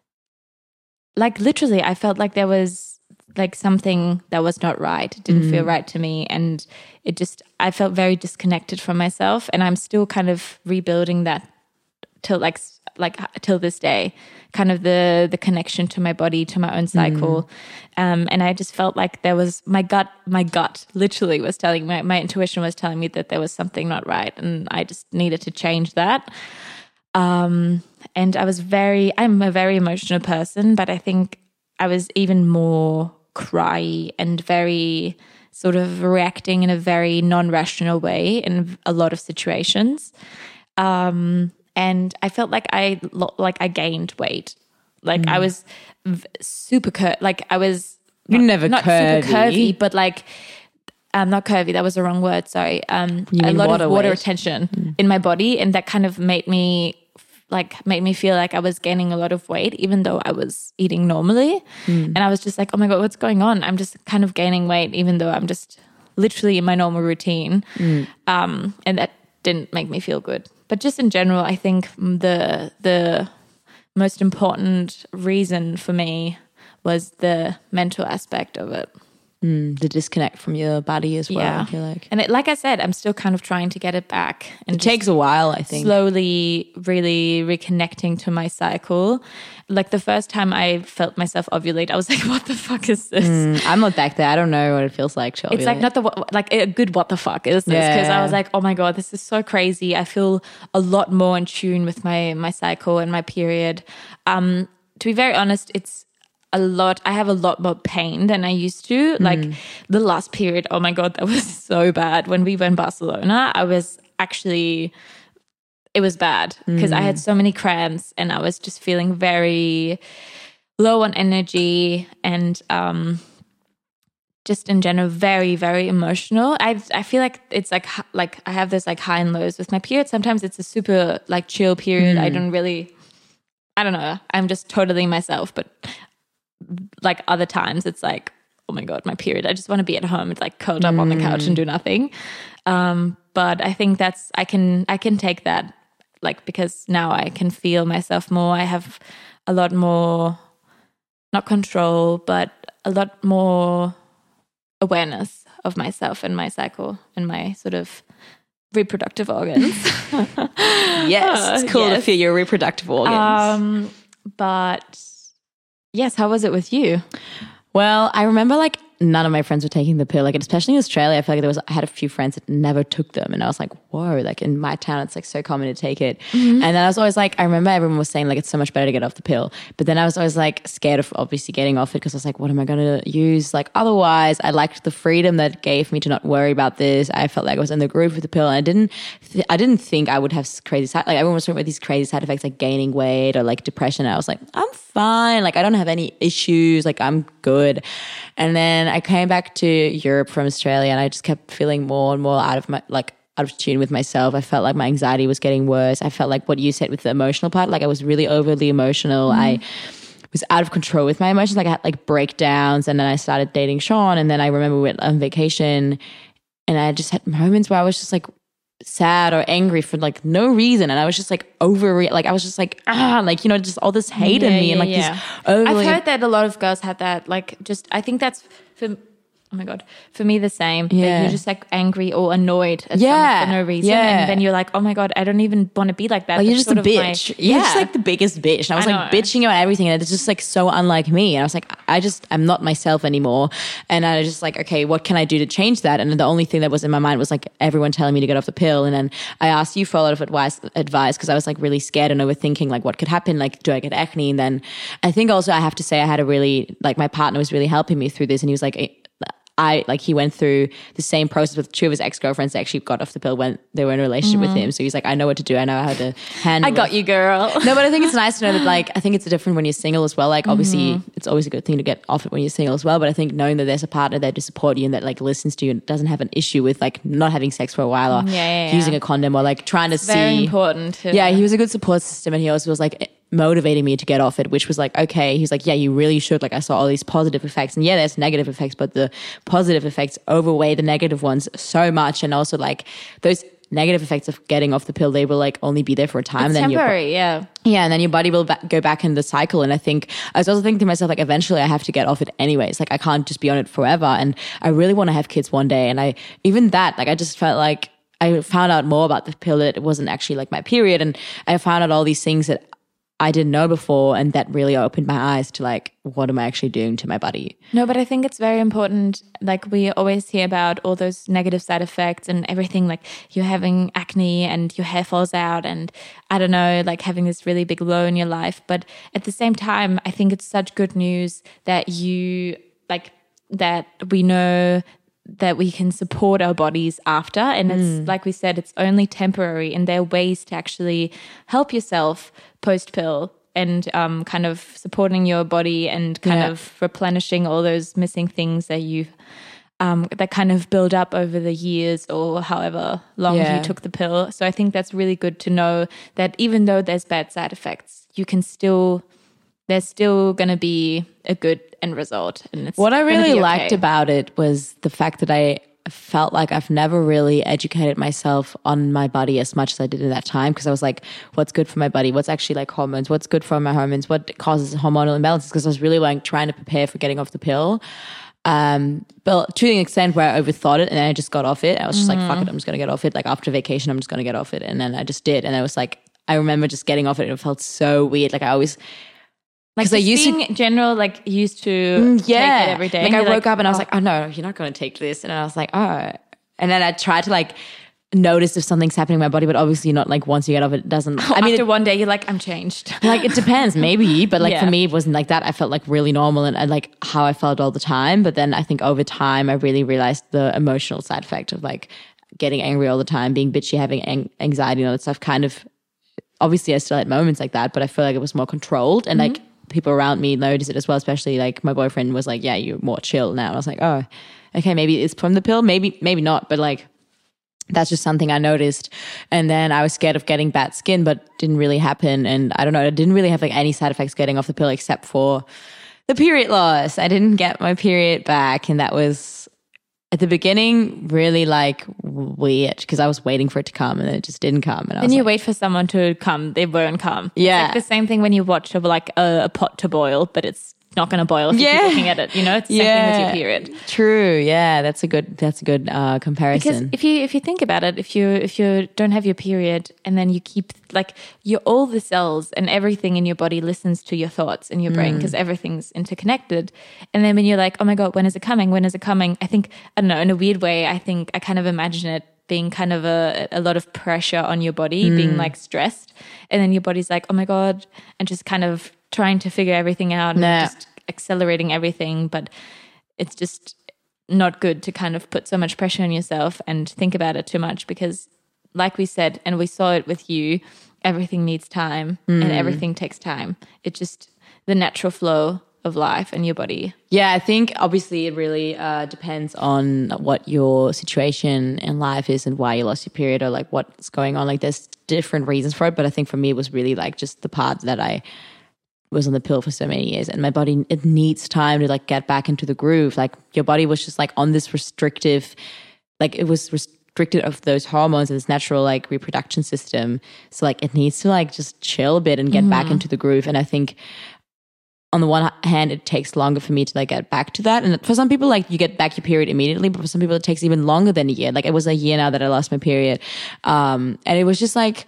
like literally, I felt like there was like something that was not right. It didn't mm. feel right to me. And it just, I felt very disconnected from myself. And I'm still kind of rebuilding that till like, like till this day, kind of the the connection to my body, to my own cycle. Mm. Um, and I just felt like there was, my gut, my gut literally was telling me, my intuition was telling me that there was something not right. And I just needed to change that. Um, and I was very, I'm a very emotional person, but I think I was even more cry and very sort of reacting in a very non-rational way in a lot of situations. Um, And I felt like I like I gained weight, like mm. I was v- super cur- like I was You're not, never not curvy. super curvy, but like um, not curvy. That was the wrong word. Sorry. Um, a lot water of water weight. retention mm. in my body, and that kind of made me like made me feel like I was gaining a lot of weight, even though I was eating normally. Mm. And I was just like, oh my god, what's going on? I'm just kind of gaining weight, even though I'm just literally in my normal routine, mm. um, and that didn't make me feel good. But just in general, I think the the most important reason for me was the mental aspect of it. Mm, the disconnect from your body as well, yeah. I feel like. And it, like I said, I'm still kind of trying to get it back. And it takes a while, I think. Slowly really reconnecting to my cycle. Like the first time I felt myself ovulate, I was like, what the fuck is this? Mm, I'm not back there. I don't know what it feels like to ovulate. It's like not the, like a good what the fuck is this? Because yeah. I was like, oh my God, this is so crazy. I feel a lot more in tune with my, my cycle and my period. Um, to be very honest, it's, a lot I have a lot more pain than I used to. Like mm. the last period, oh my god, that was so bad. When we were in Barcelona, I was actually it was bad because mm. I had so many cramps and I was just feeling very low on energy and um just in general very very emotional. I I feel like it's like like I have this like high and lows with my period. Sometimes it's a super like chill period. Mm. I don't really I don't know. I'm just totally myself, but like other times it's like, oh my God, my period. I just want to be at home. It's like curled up mm. on the couch and do nothing. Um, but I think that's, I can, I can take that like, because now I can feel myself more. I have a lot more, not control, but a lot more awareness of myself and my cycle and my sort of reproductive organs. Yes. It's cool yes. to feel your reproductive organs. Um, but yes, how was it with you? Well, I remember like none of my friends were taking the pill. Like especially in Australia, I feel like there was I had a few friends that never took them, and I was like, whoa! Like in my town, it's like so common to take it. Mm-hmm. And then I was always like, I remember everyone was saying like it's so much better to get off the pill, but then I was always like scared of obviously getting off it because I was like, what am I going to use? Like otherwise, I liked the freedom that it gave me to not worry about this. I felt like I was in the groove with the pill, and I didn't, th- I didn't think I would have crazy side. Like everyone was talking about these crazy side effects like gaining weight or like depression. And I was like, I'm fine. Like I don't have any issues. Like I'm good. And then I came back to Europe from Australia and I just kept feeling more and more out of my, like out of tune with myself. I felt like my anxiety was getting worse. I felt like what you said with the emotional part, like I was really overly emotional. Mm. I was out of control with my emotions. Like I had like breakdowns and then I started dating Sean. And then I remember we went on vacation and I just had moments where I was just like sad or angry for like no reason. And I was just like over, like I was just like, ah, like, you know, just all this hate yeah, in me yeah, and like yeah. this overly. I've heard that a lot of girls had that, like just, I think that's for, oh my God, for me the same. Yeah. Like you're just like angry or annoyed at yeah. someone for no reason. Yeah. And then you're like, oh my God, I don't even want to be like that. Like That's you're just a bitch. My, you're yeah. just like the biggest bitch. And I was I like know. bitching about everything and it's just like so unlike me. And I was like, I just, I'm not myself anymore. And I was just like, okay, what can I do to change that? And the only thing that was in my mind was like everyone telling me to get off the pill. And then I asked you for a lot of advice, advice because I was like really scared and overthinking like what could happen. Like, do I get acne? And then I think also I have to say I had a really, like my partner was really helping me through this. And he was like, I like he went through the same process with two of his ex-girlfriends that actually got off the pill when they were in a relationship mm-hmm. with him. So he's like, I know what to do. I know how to handle I got it. you, girl. No, but I think it's nice to know that, like, I think it's different when you're single as well. Like, obviously, mm-hmm. it's always a good thing to get off it when you're single as well. But I think knowing that there's a partner there to support you and that, like, listens to you and doesn't have an issue with, like, not having sex for a while or yeah, yeah, yeah. using a condom or, like, trying it's to very see. important. To, yeah, he was a good support system, and he also was, like, motivating me to get off it, which was like, okay, he's like, yeah, you really should. Like, I saw all these positive effects, and yeah, there's negative effects, but the positive effects overweigh the negative ones so much. And also, like, those negative effects of getting off the pill, they will like only be there for a time. It's then temporary, your, yeah. Yeah, and then your body will ba- go back in the cycle. And I think, I was also thinking to myself, like, eventually I have to get off it anyways. Like, I can't just be on it forever. And I really want to have kids one day. And I, even that, like, I just felt like I found out more about the pill, that it wasn't actually like my period. And I found out all these things that I didn't know before, and that really opened my eyes to, like, what am I actually doing to my body? No, but I think it's very important. Like, we always hear about all those negative side effects and everything, like you're having acne and your hair falls out and I don't know, like having this really big low in your life. But at the same time, I think it's such good news that you, like, that we know that we can support our bodies after. And it's mm. like we said, it's only temporary, and there are ways to actually help yourself post-pill and um, kind of supporting your body and kind yeah. of replenishing all those missing things that you um, that kind of build up over the years or however long yeah. you took the pill. So I think that's really good to know that even though there's bad side effects, you can still there's still going to be a good end result. And it's what I really okay. liked about it was the fact that I felt like I've never really educated myself on my body as much as I did in that time, because I was like, what's good for my body? What's actually like hormones? What's good for my hormones? What causes hormonal imbalances? Because I was really like trying to prepare for getting off the pill. Um, but to an extent where I overthought it, and then I just got off it. I was just mm-hmm. like, fuck it, I'm just going to get off it. Like, after vacation, I'm just going to get off it. And then I just did. And I was like, I remember just getting off it, and it felt so weird. Like, I always... Like, I used being to, general, like, used to mm, yeah. take it every day. Like, I woke like, up and oh. I was like, oh, no, you're not going to take this. And I was like, oh. And then I tried to, like, notice if something's happening in my body, but obviously not, like, once you get off it, it doesn't. Oh, I mean, after it, one day, you're like, I'm changed. Like, it depends, maybe. But, like, yeah. for me, it wasn't like that. I felt, like, really normal and, and, like, how I felt all the time. But then I think over time, I really realized the emotional side effect of, like, getting angry all the time, being bitchy, having ang- anxiety and all that stuff. Kind of, obviously, I still had moments like that, but I feel like it was more controlled. And, mm-hmm. like, people around me noticed it as well, especially like my boyfriend was like, yeah, you're more chill now. And I was like, oh, okay, maybe it's from the pill, maybe, maybe not, but like that's just something I noticed. And then I was scared of getting bad skin, but didn't really happen. And I don't know, I didn't really have like any side effects getting off the pill except for the period loss. I didn't get my period back, and that was at the beginning really like weird because I was waiting for it to come and it just didn't come. And I then was you like, wait for someone to come, they won't come. Yeah. It's like the same thing when you watch of like a, a pot to boil, but it's not going to boil if yeah. you keep looking at it. You know, it's the yeah. same thing with your period. True. Yeah, that's a good. That's a good uh, comparison. Because if you if you think about it, if you if you don't have your period and then you keep like you all the cells and everything in your body listens to your thoughts in your brain because mm. everything's interconnected. And then when you're like, oh my god, when is it coming? When is it coming? I think I don't know. In a weird way, I think I kind of imagine it being kind of a a lot of pressure on your body, mm. being like stressed, and then your body's like, oh my god, and just kind of trying to figure everything out and nah. just accelerating everything. But it's just not good to kind of put so much pressure on yourself and think about it too much, because like we said, and we saw it with you, everything needs time mm. and everything takes time. It's just the natural flow of life and your body. Yeah, I think obviously it really uh, depends on what your situation in life is and why you lost your period or like what's going on. Like there's different reasons for it, but I think for me it was really like just the part that I was on the pill for so many years, and my body, it needs time to like get back into the groove. Like your body was just like on this restrictive, like it was restricted of those hormones and this natural like reproduction system. So like it needs to like just chill a bit and get mm. back into the groove. And I think on the one hand, it takes longer for me to like get back to that. And for some people, like you get back your period immediately, but for some people it takes even longer than a year. Like it was a year now that I lost my period. Um, and it was just like,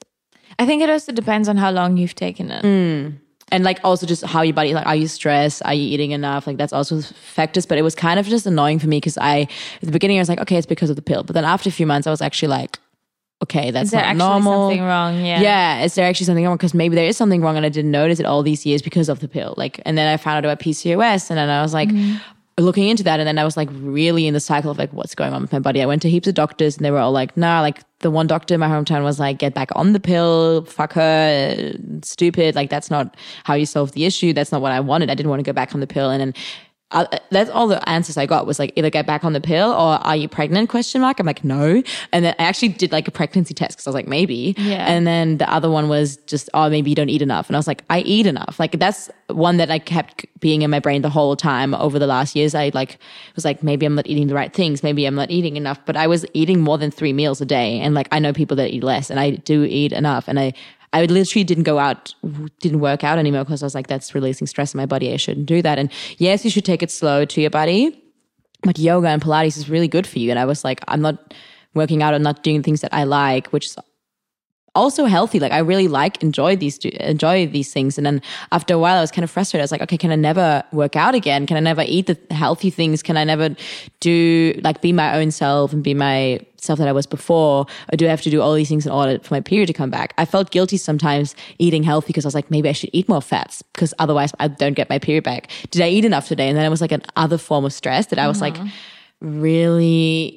I think it also depends on how long you've taken it. Mm. And like also just how your body, like are you stressed? Are you eating enough? Like that's also factors. But it was kind of just annoying for me because I, at the beginning I was like, okay, it's because of the pill. But then after a few months I was actually like, okay, that's is there not actually normal. Something wrong? Yeah. Yeah. Is there actually something wrong? Because maybe there is something wrong and I didn't notice it all these years because of the pill. Like, and then I found out about P C O S and then I was like, mm-hmm. looking into that. And then I was like really in the cycle of like, what's going on with my body? I went to heaps of doctors and they were all like, nah, like the one doctor in my hometown was like, get back on the pill, fuck her, stupid. Like that's not how you solve the issue. That's not what I wanted. I didn't want to go back on the pill. And then Uh, that's all the answers I got was like either get back on the pill or are you pregnant question mark. I'm like, no. And then I actually did like a pregnancy test because I was like, maybe. Yeah. And then the other one was just, oh, maybe you don't eat enough. And I was like, I eat enough. Like that's one that I kept being in my brain the whole time over the last years. I like was like, maybe I'm not eating the right things. Maybe I'm not eating enough, but I was eating more than three meals a day. And like, I know people that eat less and I do eat enough. And I, I literally didn't go out, didn't work out anymore because I was like, that's releasing stress in my body. I shouldn't do that. And yes, you should take it slow to your body, but yoga and Pilates is really good for you. And I was like, I'm not working out. I'm not doing things that I like, which is also healthy. Like I really like, enjoy these, enjoy these things. And then after a while I was kind of frustrated. I was like, okay, can I never work out again? Can I never eat the healthy things? Can I never do like be my own self and be my self that I was before? Or do I have to do all these things in order for my period to come back? I felt guilty sometimes eating healthy because I was like, maybe I should eat more fats because otherwise I don't get my period back. Did I eat enough today? And then it was like an other form of stress that I was mm-hmm. like really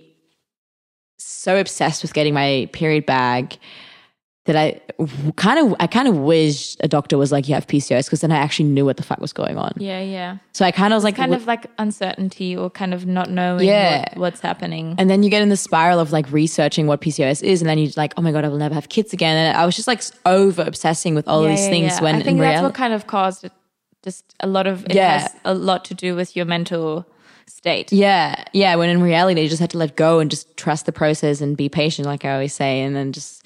so obsessed with getting my period back that I kind of, I kind of wished a doctor was like, you have P C O S because then I actually knew what the fuck was going on. Yeah, yeah. So I kind of was like, kind of like uncertainty or kind of not knowing yeah. what, what's happening. And then you get in the spiral of like researching what P C O S is, and then you're like, oh my god, I will never have kids again. And I was just like over obsessing with all yeah, these yeah, things. Yeah. When I think in that's reality, what kind of caused it. Just a lot of it yeah. has a lot to do with your mental state. Yeah, yeah. When in reality, you just had to let go and just trust the process and be patient, like I always say, and then just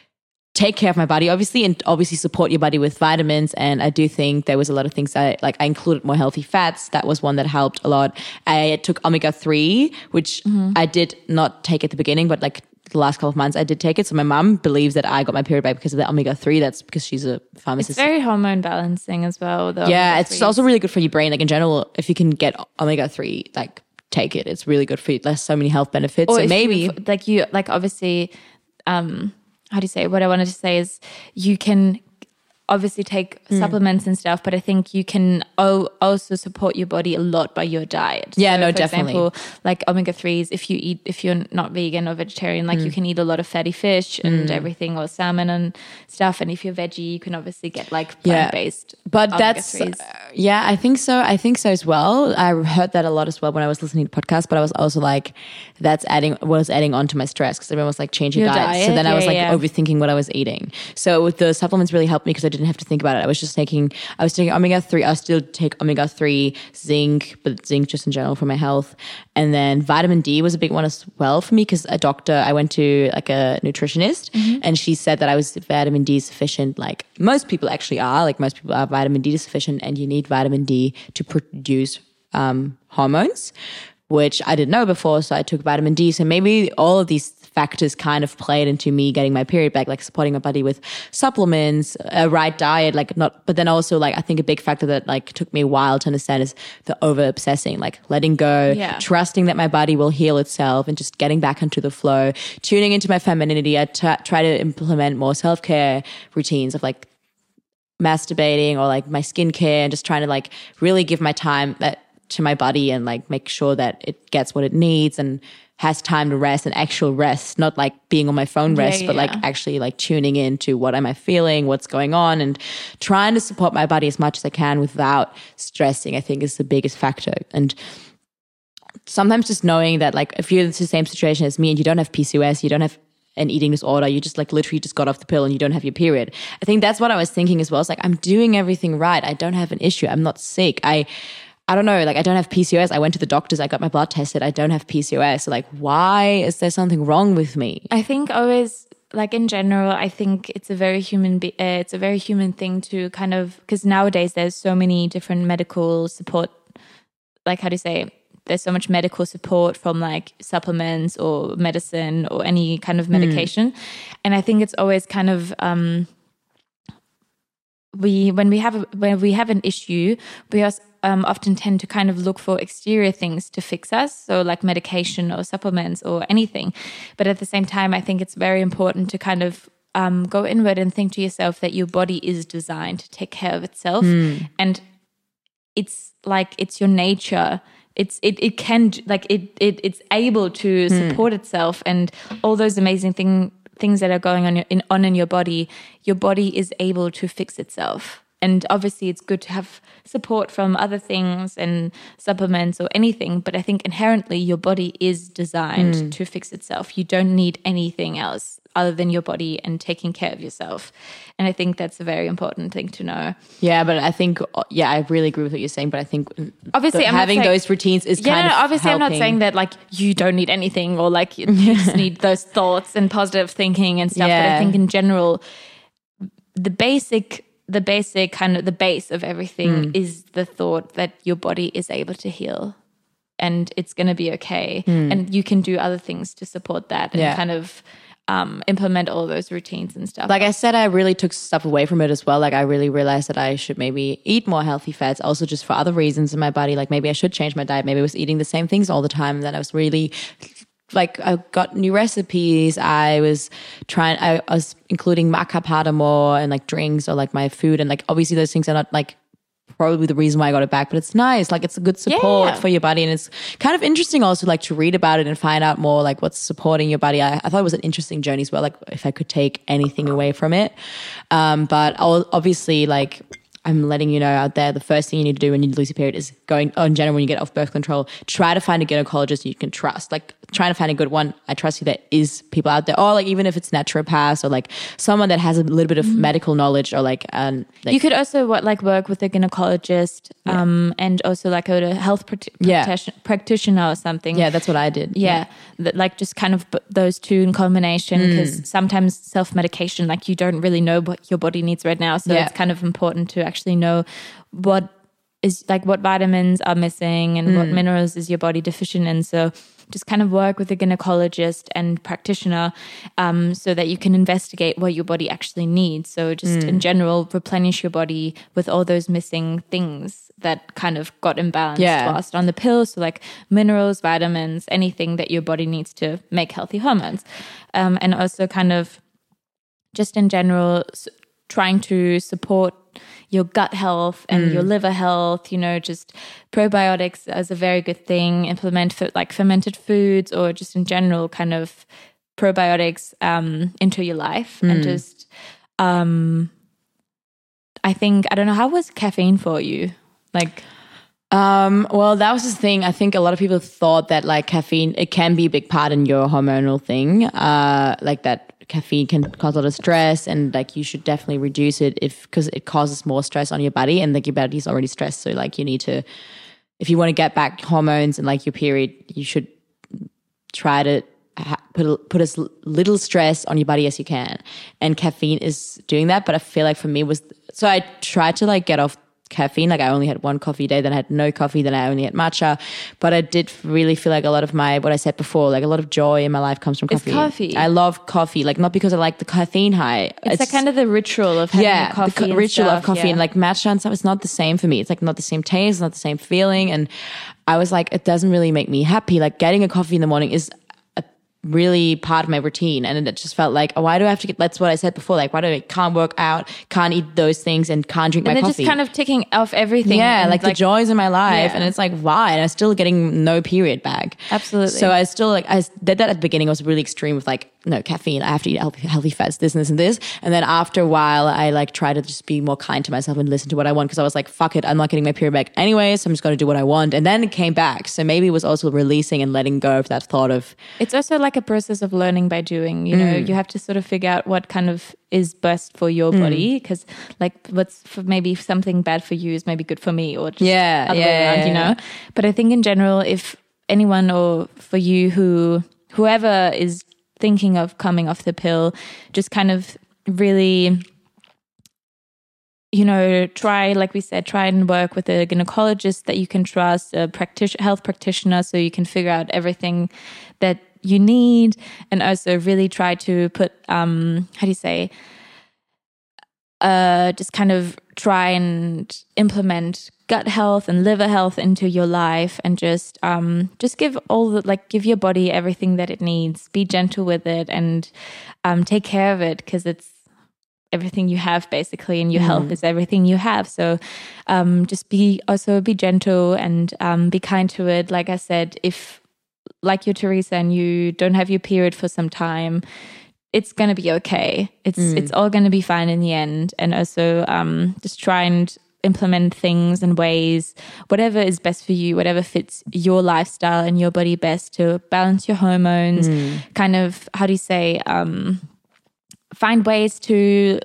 take care of my body, obviously, and obviously support your body with vitamins. And I do think there was a lot of things that, like, I included more healthy fats. That was one that helped a lot. I took omega three, which mm-hmm. I did not take at the beginning, but like the last couple of months I did take it. So my mom believes that I got my period back because of the omega three. That's because she's a pharmacist. It's very hormone balancing as well. The yeah, it's also really good for your brain. Like in general, if you can get omega three, like take it. It's really good for you. There's so many health benefits. Or so maybe like you, like obviously, um, how do you say, what I wanted to say is you can obviously take mm. supplements and stuff, but I think you can o- also support your body a lot by your diet. Yeah, so no, for definitely. Example, like omega threes, if you eat, if you're not vegan or vegetarian, like mm. you can eat a lot of fatty fish and mm. everything, or salmon and stuff. And if you're veggie, you can obviously get like plant-based. Yeah. But that's, uh, yeah, I think so. I think so as well. I heard that a lot as well when I was listening to podcasts, but I was also like, that's adding, was adding on to my stress because everyone was like changing diets. Diet? So then yeah, I was like yeah. overthinking what I was eating. So with the supplements really helped me because I didn't have to think about it. I was just taking, I was taking omega three. I still take omega three, zinc, but zinc just in general for my health. And then vitamin D was a big one as well for me because a doctor, I went to like a nutritionist mm-hmm. and she said that I was vitamin D sufficient. Like most people actually are, like most people are vitamin D sufficient, and you need vitamin D to produce um, hormones, which I didn't know before. So I took vitamin D. So maybe all of these factors kind of played into me getting my period back, like supporting my body with supplements, a right diet, like not, but then also like, I think a big factor that like took me a while to understand is the over obsessing, like letting go, yeah. trusting that my body will heal itself and just getting back into the flow, tuning into my femininity. I t- try to implement more self-care routines of like masturbating or like my skincare and just trying to like really give my time that to my body and like make sure that it gets what it needs and has time to rest and actual rest, not like being on my phone rest, yeah, yeah. but like actually like tuning into what am I feeling, what's going on, and trying to support my body as much as I can without stressing, I think is the biggest factor. And sometimes just knowing that like if you're in the same situation as me and you don't have P C O S, you don't have an eating disorder, you just like literally just got off the pill and you don't have your period. I think that's what I was thinking as well. It's like, I'm doing everything right. I don't have an issue. I'm not sick. I I don't know, like I don't have P C O S. I went to the doctors, I got my blood tested. I don't have P C O S. So like, why is there something wrong with me? I think always, like in general, I think it's a very human, be- uh, it's a very human thing to kind of, because nowadays there's so many different medical support, like how do you say, there's so much medical support from like supplements or medicine or any kind of medication. Mm. And I think it's always kind of, um, we, when we have, a, when we have an issue, we also, Um, often tend to kind of look for exterior things to fix us, so like medication or supplements or anything. But at the same time, I think it's very important to kind of um, go inward and think to yourself that your body is designed to take care of itself. Mm. And it's like it's your nature it's it it can like it it it's able to support itself, and all those amazing thing things that are going on in on in your body, your body is able to fix itself. And obviously it's good to have support from other things and supplements or anything, but I think inherently your body is designed mm. to fix itself. You don't need anything else other than your body and taking care of yourself. And I think that's a very important thing to know. Yeah, but I think, yeah, I really agree with what you're saying, but I think obviously the, I'm having saying, those routines is yeah, kind no, of obviously helping. I'm not saying that like you don't need anything or like you just need those thoughts and positive thinking and stuff, yeah. but I think in general, the basic the basic kind of the base of everything mm. is the thought that your body is able to heal and it's going to be okay. Mm. And you can do other things to support that and yeah. kind of um, implement all those routines and stuff. Like I said, I really took stuff away from it as well. Like I really realized that I should maybe eat more healthy fats also just for other reasons in my body. Like maybe I should change my diet. Maybe I was eating the same things all the time. And then I was really... like I got new recipes. I was trying, I, I was including maca powder more and like drinks or like my food. And like, obviously those things are not like probably the reason why I got it back, but it's nice. Like it's a good support yeah. for your body. And it's kind of interesting also like to read about it and find out more like what's supporting your body. I, I thought it was an interesting journey as well. Like if I could take anything away from it. Um, but I'll, obviously like, I'm letting you know out there, the first thing you need to do when you lose your period is going, oh, in general, when you get off birth control, try to find a gynecologist you can trust. Like trying to find a good one. I trust you there is people out there, or like even if it's naturopaths or like someone that has a little bit of mm-hmm. medical knowledge or like, um, like you could also what like work with a gynecologist yeah. um, and also like go to a health pr- yeah. practitioner, practitioner or something. Yeah, that's what I did. Yeah, yeah. That, like just kind of b- those two in combination because mm. sometimes self-medication, like you don't really know what your body needs right now. So yeah. it's kind of important to actually know what is like what vitamins are missing and mm. what minerals is your body deficient in. So just kind of work with a gynecologist and practitioner um, so that you can investigate what your body actually needs. So just mm. in general, replenish your body with all those missing things that kind of got imbalanced yeah. whilst on the pill. So like minerals, vitamins, anything that your body needs to make healthy hormones. Um, and also kind of just in general, trying to support your gut health and mm. your liver health, you know, just probiotics as a very good thing, implement f- like fermented foods or just in general kind of probiotics um, into your life mm. and just, um, I think, I don't know, how was caffeine for you? Like, Um, well, that was the thing. I think a lot of people thought that like caffeine, it can be a big part in your hormonal thing, uh, like that caffeine can cause a lot of stress and like you should definitely reduce it if, because it causes more stress on your body and like your body is already stressed. So like you need to, if you want to get back hormones and like your period, you should try to ha- put, a, put as little stress on your body as you can. And caffeine is doing that. But I feel like for me was, so I tried to like get off caffeine. Like I only had one coffee a day, then I had no coffee, then I only had matcha. But I did really feel like a lot of my, what I said before, like a lot of joy in my life comes from coffee. It's coffee. I love coffee, like not because I like the caffeine high. It's, it's like kind of the ritual of having yeah, a coffee. the co- and ritual stuff, of coffee yeah. and like matcha and stuff. It's not the same for me. It's like not the same taste, not the same feeling. And I was like, it doesn't really make me happy. Like getting a coffee in the morning is really part of my routine, and it just felt like, oh, why do I have to get, that's what I said before, like why do I can't work out, can't eat those things and can't drink and my they're coffee, just kind of ticking off everything, yeah, like, like the joys in my life, yeah. and it's like why, and I'm still getting no period back. Absolutely. So I still like I did that at the beginning. I was really extreme with like, no caffeine, I have to eat healthy, healthy fats, this and this and this, and then after a while I like try to just be more kind to myself and listen to what I want, because I was like, fuck it, I'm not getting my period back anyway, so I'm just going to do what I want. And then it came back, so maybe it was also releasing and letting go of that thought of, it's also like a process of learning by doing, you know. mm. You have to sort of figure out what kind of is best for your mm. body, because like what's for maybe something bad for you is maybe good for me, or just yeah, other yeah, way around, yeah, you know. yeah. But I think in general, if anyone or for you who whoever is thinking of coming off the pill, just kind of really, you know, try, like we said, try and work with a gynecologist that you can trust, a practitioner, health practitioner, so you can figure out everything that you need, and also really try to put, um, how do you say, uh, just kind of try and implement gut health and liver health into your life, and just um, just give all the, like give your body everything that it needs. Be gentle with it, and um, take care of it, because it's everything you have basically, and your mm. health is everything you have. So um, just be also be gentle and um, be kind to it. Like I said, if like you're Teresa and you don't have your period for some time, it's going to be okay. It's mm. it's all going to be fine in the end. And also um, just try and implement things and ways, whatever is best for you, whatever fits your lifestyle and your body best, to balance your hormones, mm. kind of, how do you say, um, find ways to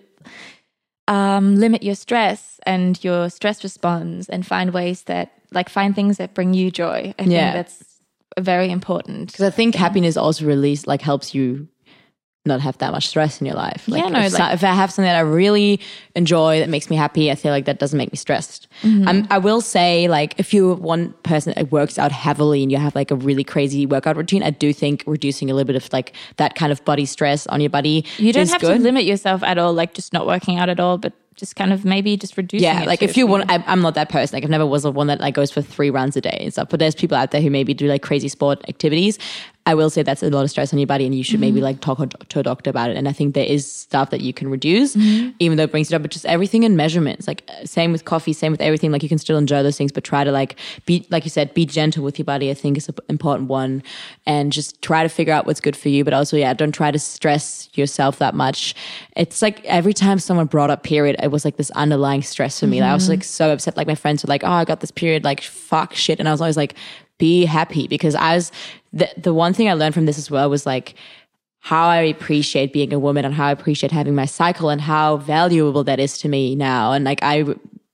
um, limit your stress and your stress response, and find ways that, like, find things that bring you joy. I yeah. think that's very important. Because I think thing. happiness also release, like, helps you not have that much stress in your life. Like, yeah, no, if, like, if I have something that I really enjoy that makes me happy, I feel like that doesn't make me stressed. Mm-hmm. Um, I will say, like, if you're one person that works out heavily and you have like a really crazy workout routine, I do think reducing a little bit of like that kind of body stress on your body you don't is have good. to limit yourself at all, like just not working out at all, but just kind of maybe just reducing yeah, it. like if you want, I, I'm not that person. Like I've never was the one that like goes for three runs a day and stuff. But there's people out there who maybe do like crazy sport activities. I will say that's a lot of stress on your body, and you should mm-hmm. maybe like talk to a doctor about it. And I think there is stuff that you can reduce, mm-hmm. even though it brings it up. But just everything in measurements. Like same with coffee, same with everything. Like you can still enjoy those things, but try to like be, like you said, be gentle with your body. I think is an important one, and just try to figure out what's good for you. But also, yeah, don't try to stress yourself that much. It's like every time someone brought up period, it was like this underlying stress for me. Mm-hmm. Like, I was like so upset. Like my friends were like, "Oh, I got this period." Like fuck shit, and I was always like, be happy, because I was the the one thing I learned from this as well was like how I appreciate being a woman and how I appreciate having my cycle and how valuable that is to me now. And like I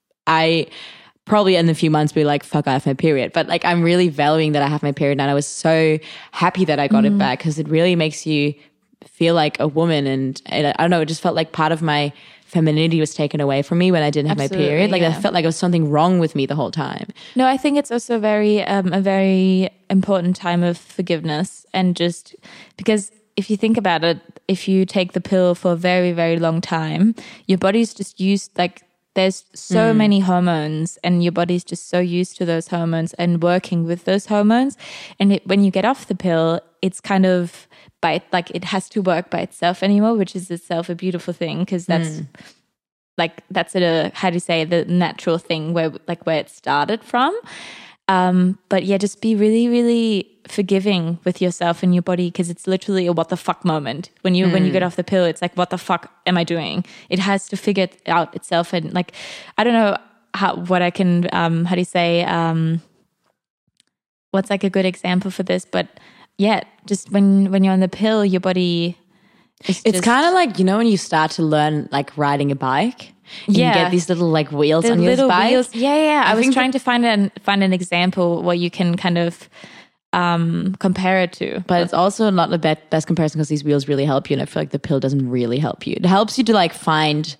I probably in a few months be like, fuck, I have my period. But like I'm really valuing that I have my period now. And I was so happy that I got mm. it back, because it really makes you feel like a woman. And, and I don't know, it just felt like part of my femininity was taken away from me when I didn't have Absolutely, my period. Like yeah. I felt like there was something wrong with me the whole time. No, I think it's also very um, a very important time of forgiveness, and just because if you think about it, if you take the pill for a very, very long time, your body's just used, like there's so mm. many hormones, and your body's just so used to those hormones and working with those hormones. And it, when you get off the pill, it's kind of by like it has to work by itself anymore, which is itself a beautiful thing, because that's mm. like that's a how do you say the natural thing where like where it started from. Um, but yeah, just be really, really forgiving with yourself and your body, because it's literally a what the fuck moment when you mm. when you get off the pill. It's like, what the fuck am I doing? It has to figure it out itself. And like I don't know how what I can um how do you say um what's like a good example for this, but yeah, just when when you're on the pill, your body is it's kind of like, you know, when you start to learn like riding a bike. Yeah, you get these little like wheels the on your bike. Wheels. Yeah, yeah. I, I was trying to find an find an example where you can kind of um, compare it to, but it's also not the best, best comparison, because these wheels really help you, and I feel like the pill doesn't really help you. It helps you to like find.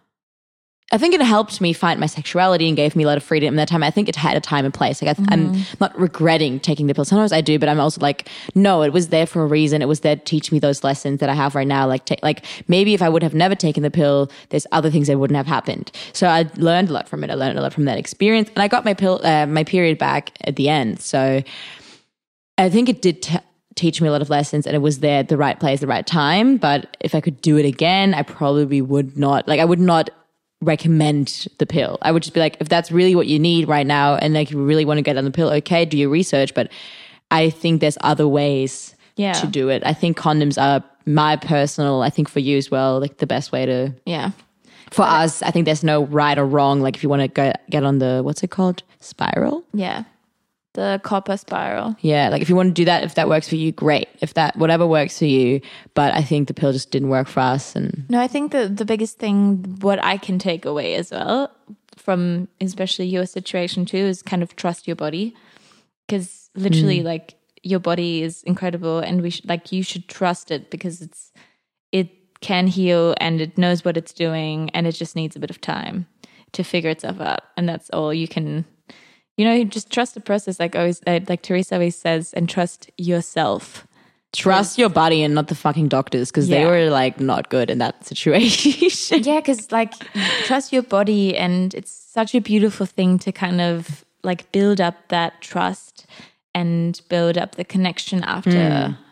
I think it helped me find my sexuality and gave me a lot of freedom in that time. I think it had a time and place. Like I, mm-hmm. I'm not regretting taking the pill. Sometimes I do, but I'm also like, no, it was there for a reason. It was there to teach me those lessons that I have right now. Like, ta- like maybe if I would have never taken the pill, there's other things that wouldn't have happened. So I learned a lot from it. I learned a lot from that experience, and I got my pill, uh, my period back at the end. So I think it did. T- teach me a lot of lessons, and it was there at the right place, the right time. But if I could do it again, I probably would not. Like I would not recommend the pill. I would just be like, if that's really what you need right now, and like you really want to get on the pill, okay, do your research. But I think there's other ways yeah. to do it. I think condoms are my personal, I think for you as well, like the best way to. Yeah. For but us, I think there's no right or wrong. Like if you want to go get on the, what's it called? Spiral? Yeah. The copper spiral. Yeah, like if you want to do that, if that works for you, great. If that, whatever works for you. But I think the pill just didn't work for us. And no, I think the, the biggest thing, what I can take away as well from especially your situation too, is kind of trust your body. Because literally mm. like your body is incredible, and we should, like you should trust it, because it's it can heal and it knows what it's doing, and it just needs a bit of time to figure itself out. And that's all you can. You know, just trust the process, like always, like Teresa always says, and trust yourself. Trust your body and not the fucking doctors, because yeah. they were like not good in that situation. Yeah, because like trust your body, and it's such a beautiful thing to kind of like build up that trust and build up the connection after mm.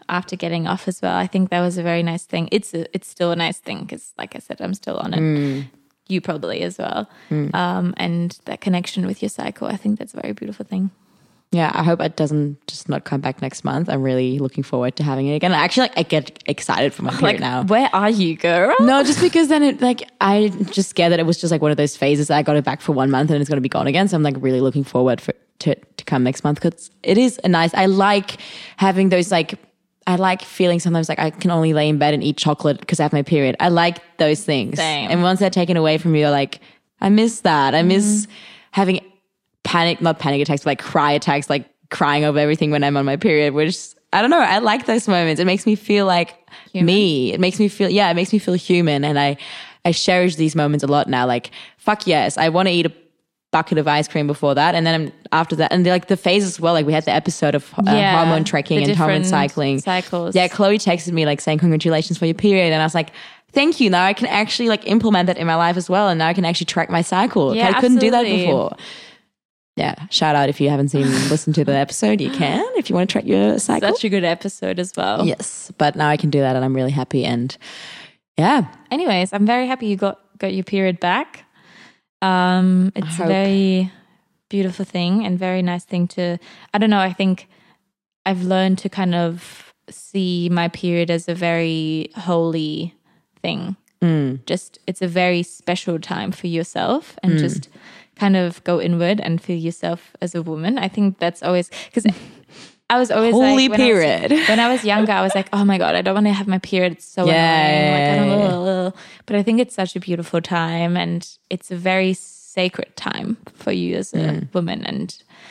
after getting off as well. I think that was a very nice thing. It's a, it's still a nice thing because, like I said, I'm still on it. Mm. You probably as well. Mm. Um, and that connection with your cycle, I think that's a very beautiful thing. Yeah, I hope it doesn't just not come back next month. I'm really looking forward to having it again. Actually, like, I get excited for my period like, now. Where are you, girl? No, just because then it like I just scared that it was just like one of those phases that I got it back for one month and it's going to be gone again. So I'm like really looking forward for to to come next month because it is a nice. I like having those like. I like feeling sometimes like I can only lay in bed and eat chocolate because I have my period. I like those things. Same. And once they're taken away from you, you're like, I miss that. I miss mm. having panic, not panic attacks, but like cry attacks, like crying over everything when I'm on my period, which I don't know. I like those moments. It makes me feel like human. me. It makes me feel, yeah, it makes me feel human. And I, I cherish these moments a lot now. Like, fuck yes, I want to eat a bucket of ice cream before that. And then after that, and like the phase as well, like we had the episode of uh, yeah, hormone tracking and hormone cycling. Cycles. Yeah, Chloe texted me like saying, congratulations for your period. And I was like, thank you. Now I can actually like implement that in my life as well. And now I can actually track my cycle. Yeah, I couldn't absolutely. do that before. Yeah, shout out if you haven't seen, listened to the episode, you can, if you want to track your cycle. Such a good episode as well. Yes, but now I can do that and I'm really happy. And yeah. Anyways, I'm very happy you got, got your period back. Um, it's a very beautiful thing and very nice thing to, I don't know, I think I've learned to kind of see my period as a very holy thing. Mm. Just, it's a very special time for yourself and mm. just kind of go inward and feel yourself as a woman. I think that's always, because I was always holy like, when period. I was, when I was younger, I was like, oh my God, I don't want to have my period. It's so yeah, annoying. Like, I don't yeah, know. But I think it's such a beautiful time and it's a very sacred time for you as a mm. woman. And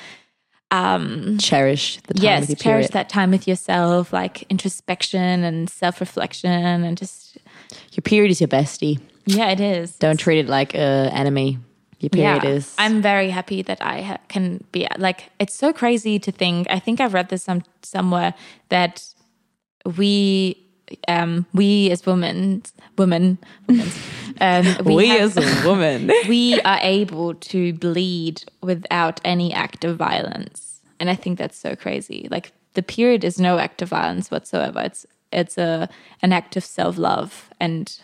um, cherish the time yes, with your cherish period. that time with yourself, like introspection and self-reflection and just. Your period is your bestie. Yeah, it is. Don't treat it like an enemy. Your period yeah, is. I'm very happy that I ha- can be like. It's so crazy to think. I think I've read this some somewhere that we, um, we as women, women, um, we, we have, as a woman, we are able to bleed without any act of violence, and I think that's so crazy. Like the period is no act of violence whatsoever. It's it's a an act of self love, and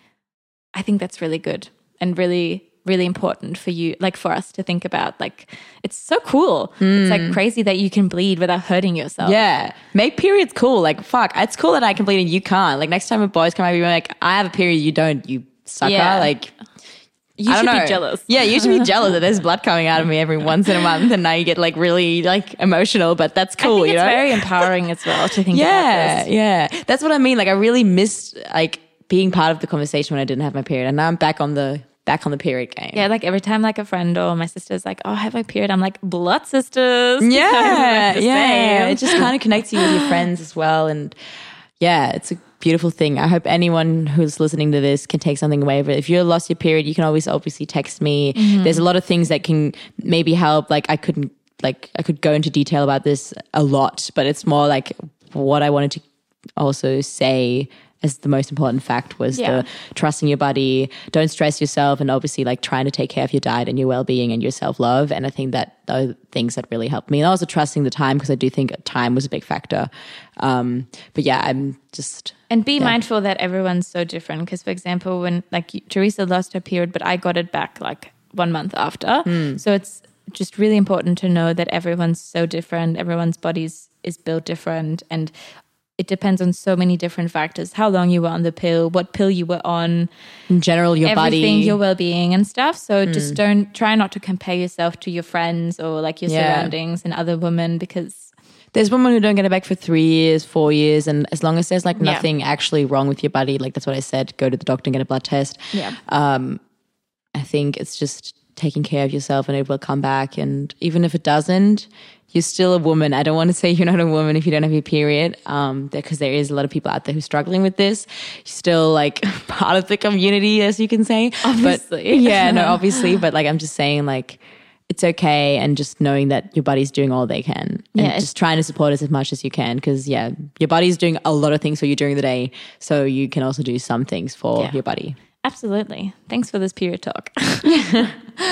I think that's really good and really. really important for you, like for us to think about. Like, it's so cool. Mm. It's like crazy that you can bleed without hurting yourself. Yeah. Make periods cool. Like, fuck, it's cool that I can bleed and you can't. Like, next time a boys come over, you're like, I have a period, you don't, you sucker. Yeah. Like, you I should don't know. be jealous. Yeah, you should be jealous that there's blood coming out of me every once in a month and now you get like really like emotional, but that's cool, I think you it's know? very empowering as well to think yeah, about this. Yeah, yeah. That's what I mean. Like, I really missed like being part of the conversation when I didn't have my period. And now I'm back on the back on the period game. Yeah, like every time like a friend or my sister's like, oh, I have my period, I'm like, blood sisters. Yeah, like yeah. It just kind of connects you with your friends as well. And yeah, it's a beautiful thing. I hope anyone who's listening to this can take something away from it. If you lost your period, you can always obviously text me. Mm-hmm. There's a lot of things that can maybe help. Like I couldn't, like I could go into detail about this a lot, but it's more like what I wanted to also say as the most important fact was yeah. the trusting your body, don't stress yourself, and obviously like trying to take care of your diet and your well-being and your self-love. And I think that those are things that really helped me. And also trusting the time, because I do think time was a big factor. Um, but yeah, I'm just... And be yeah. mindful that everyone's so different. Because for example, when like Teresa lost her period, but I got it back like one month after. Mm. So it's just really important to know that everyone's so different. Everyone's bodies is built different. And it depends on so many different factors. How long you were on the pill, what pill you were on. In general, your everything, body. your well-being and stuff. So mm. just don't, try not to compare yourself to your friends or like your yeah. surroundings and other women, because... There's women who don't get it back for three years, four years. And as long as there's like Yeah. nothing actually wrong with your body, like that's what I said, go to the doctor and get a blood test. Yeah. Um, I think it's just taking care of yourself and it will come back. And even if it doesn't, you're still a woman. I don't want to say you're not a woman if you don't have your period, um, because there is a lot of people out there who are struggling with this. You're still like part of the community, as you can say. Obviously. But, yeah, no, obviously. But like I'm just saying like it's okay, and just knowing that your body's doing all they can. And Yeah, just trying to support us as much as you can, because yeah, your body's doing a lot of things for you during the day. So you can also do some things for Yeah. your body. Absolutely. Thanks for this period talk. oh,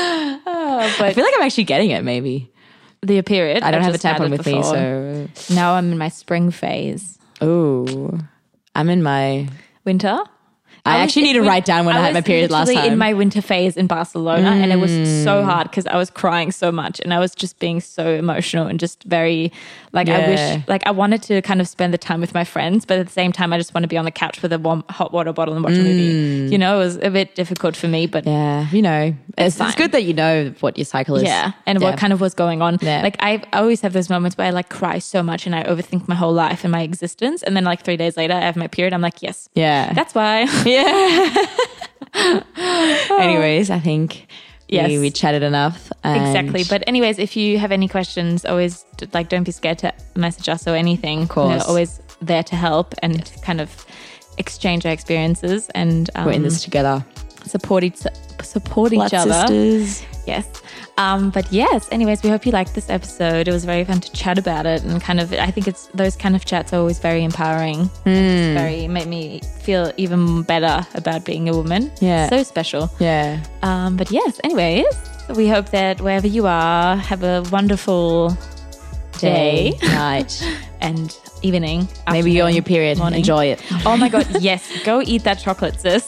but I feel like I'm actually getting it maybe. the period. I don't I've have a just had tampon it with me, before. so... Now I'm in my spring phase. Oh, I'm in my... Winter? I, I actually was- need to write down when I, I had my was period last literally time. in my winter phase in Barcelona, and it was so hard because I was crying so much, and I was just being so emotional and just very like I Yeah. wish like I wanted to kind of spend the time with my friends, but at the same time I just want to be on the couch with a warm hot water bottle and watch a movie. You know, it was a bit difficult for me, but yeah, you know, it's, it's fine. good that you know what your cycle is. yeah, and Yeah. what kind of was going on. Yeah. Like I I always have those moments where I like cry so much and I overthink my whole life and my existence, and then like three days later I have my period. I'm like, yes, Yeah. that's why. yeah. Anyways, I think Yes. we, we chatted enough. And Exactly. But anyways, if you have any questions, always d- like don't be scared to message us or anything. Of course. We're always there to help and kind of exchange our experiences and um, we're in this together. support each support each Blood other. sisters. Yes. Um, but yes, anyways, we hope you liked this episode. It was very fun to chat about it, and kind of I think it's those kind of chats are always very empowering. It's very made me feel even better about being a woman. Yeah. So special. Yeah. Um, but yes, anyways, we hope that wherever you are, have a wonderful day, night. and evening. Maybe you're on your period. morning. Enjoy it. Oh my God, yes. Go eat that chocolate, sis.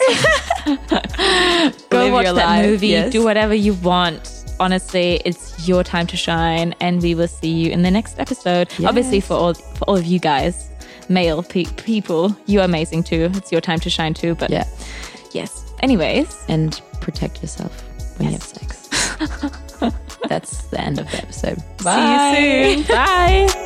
Go Live watch your that life, movie. yes. Do whatever you want. Honestly, it's your time to shine, and we will see you in the next episode. Yes. Obviously, for all for all of you guys, male pe- people, you're amazing too. It's your time to shine too. But Yeah. yes. Anyways, And protect yourself when Yes. you have sex. That's the end of the episode. see you soon. Bye.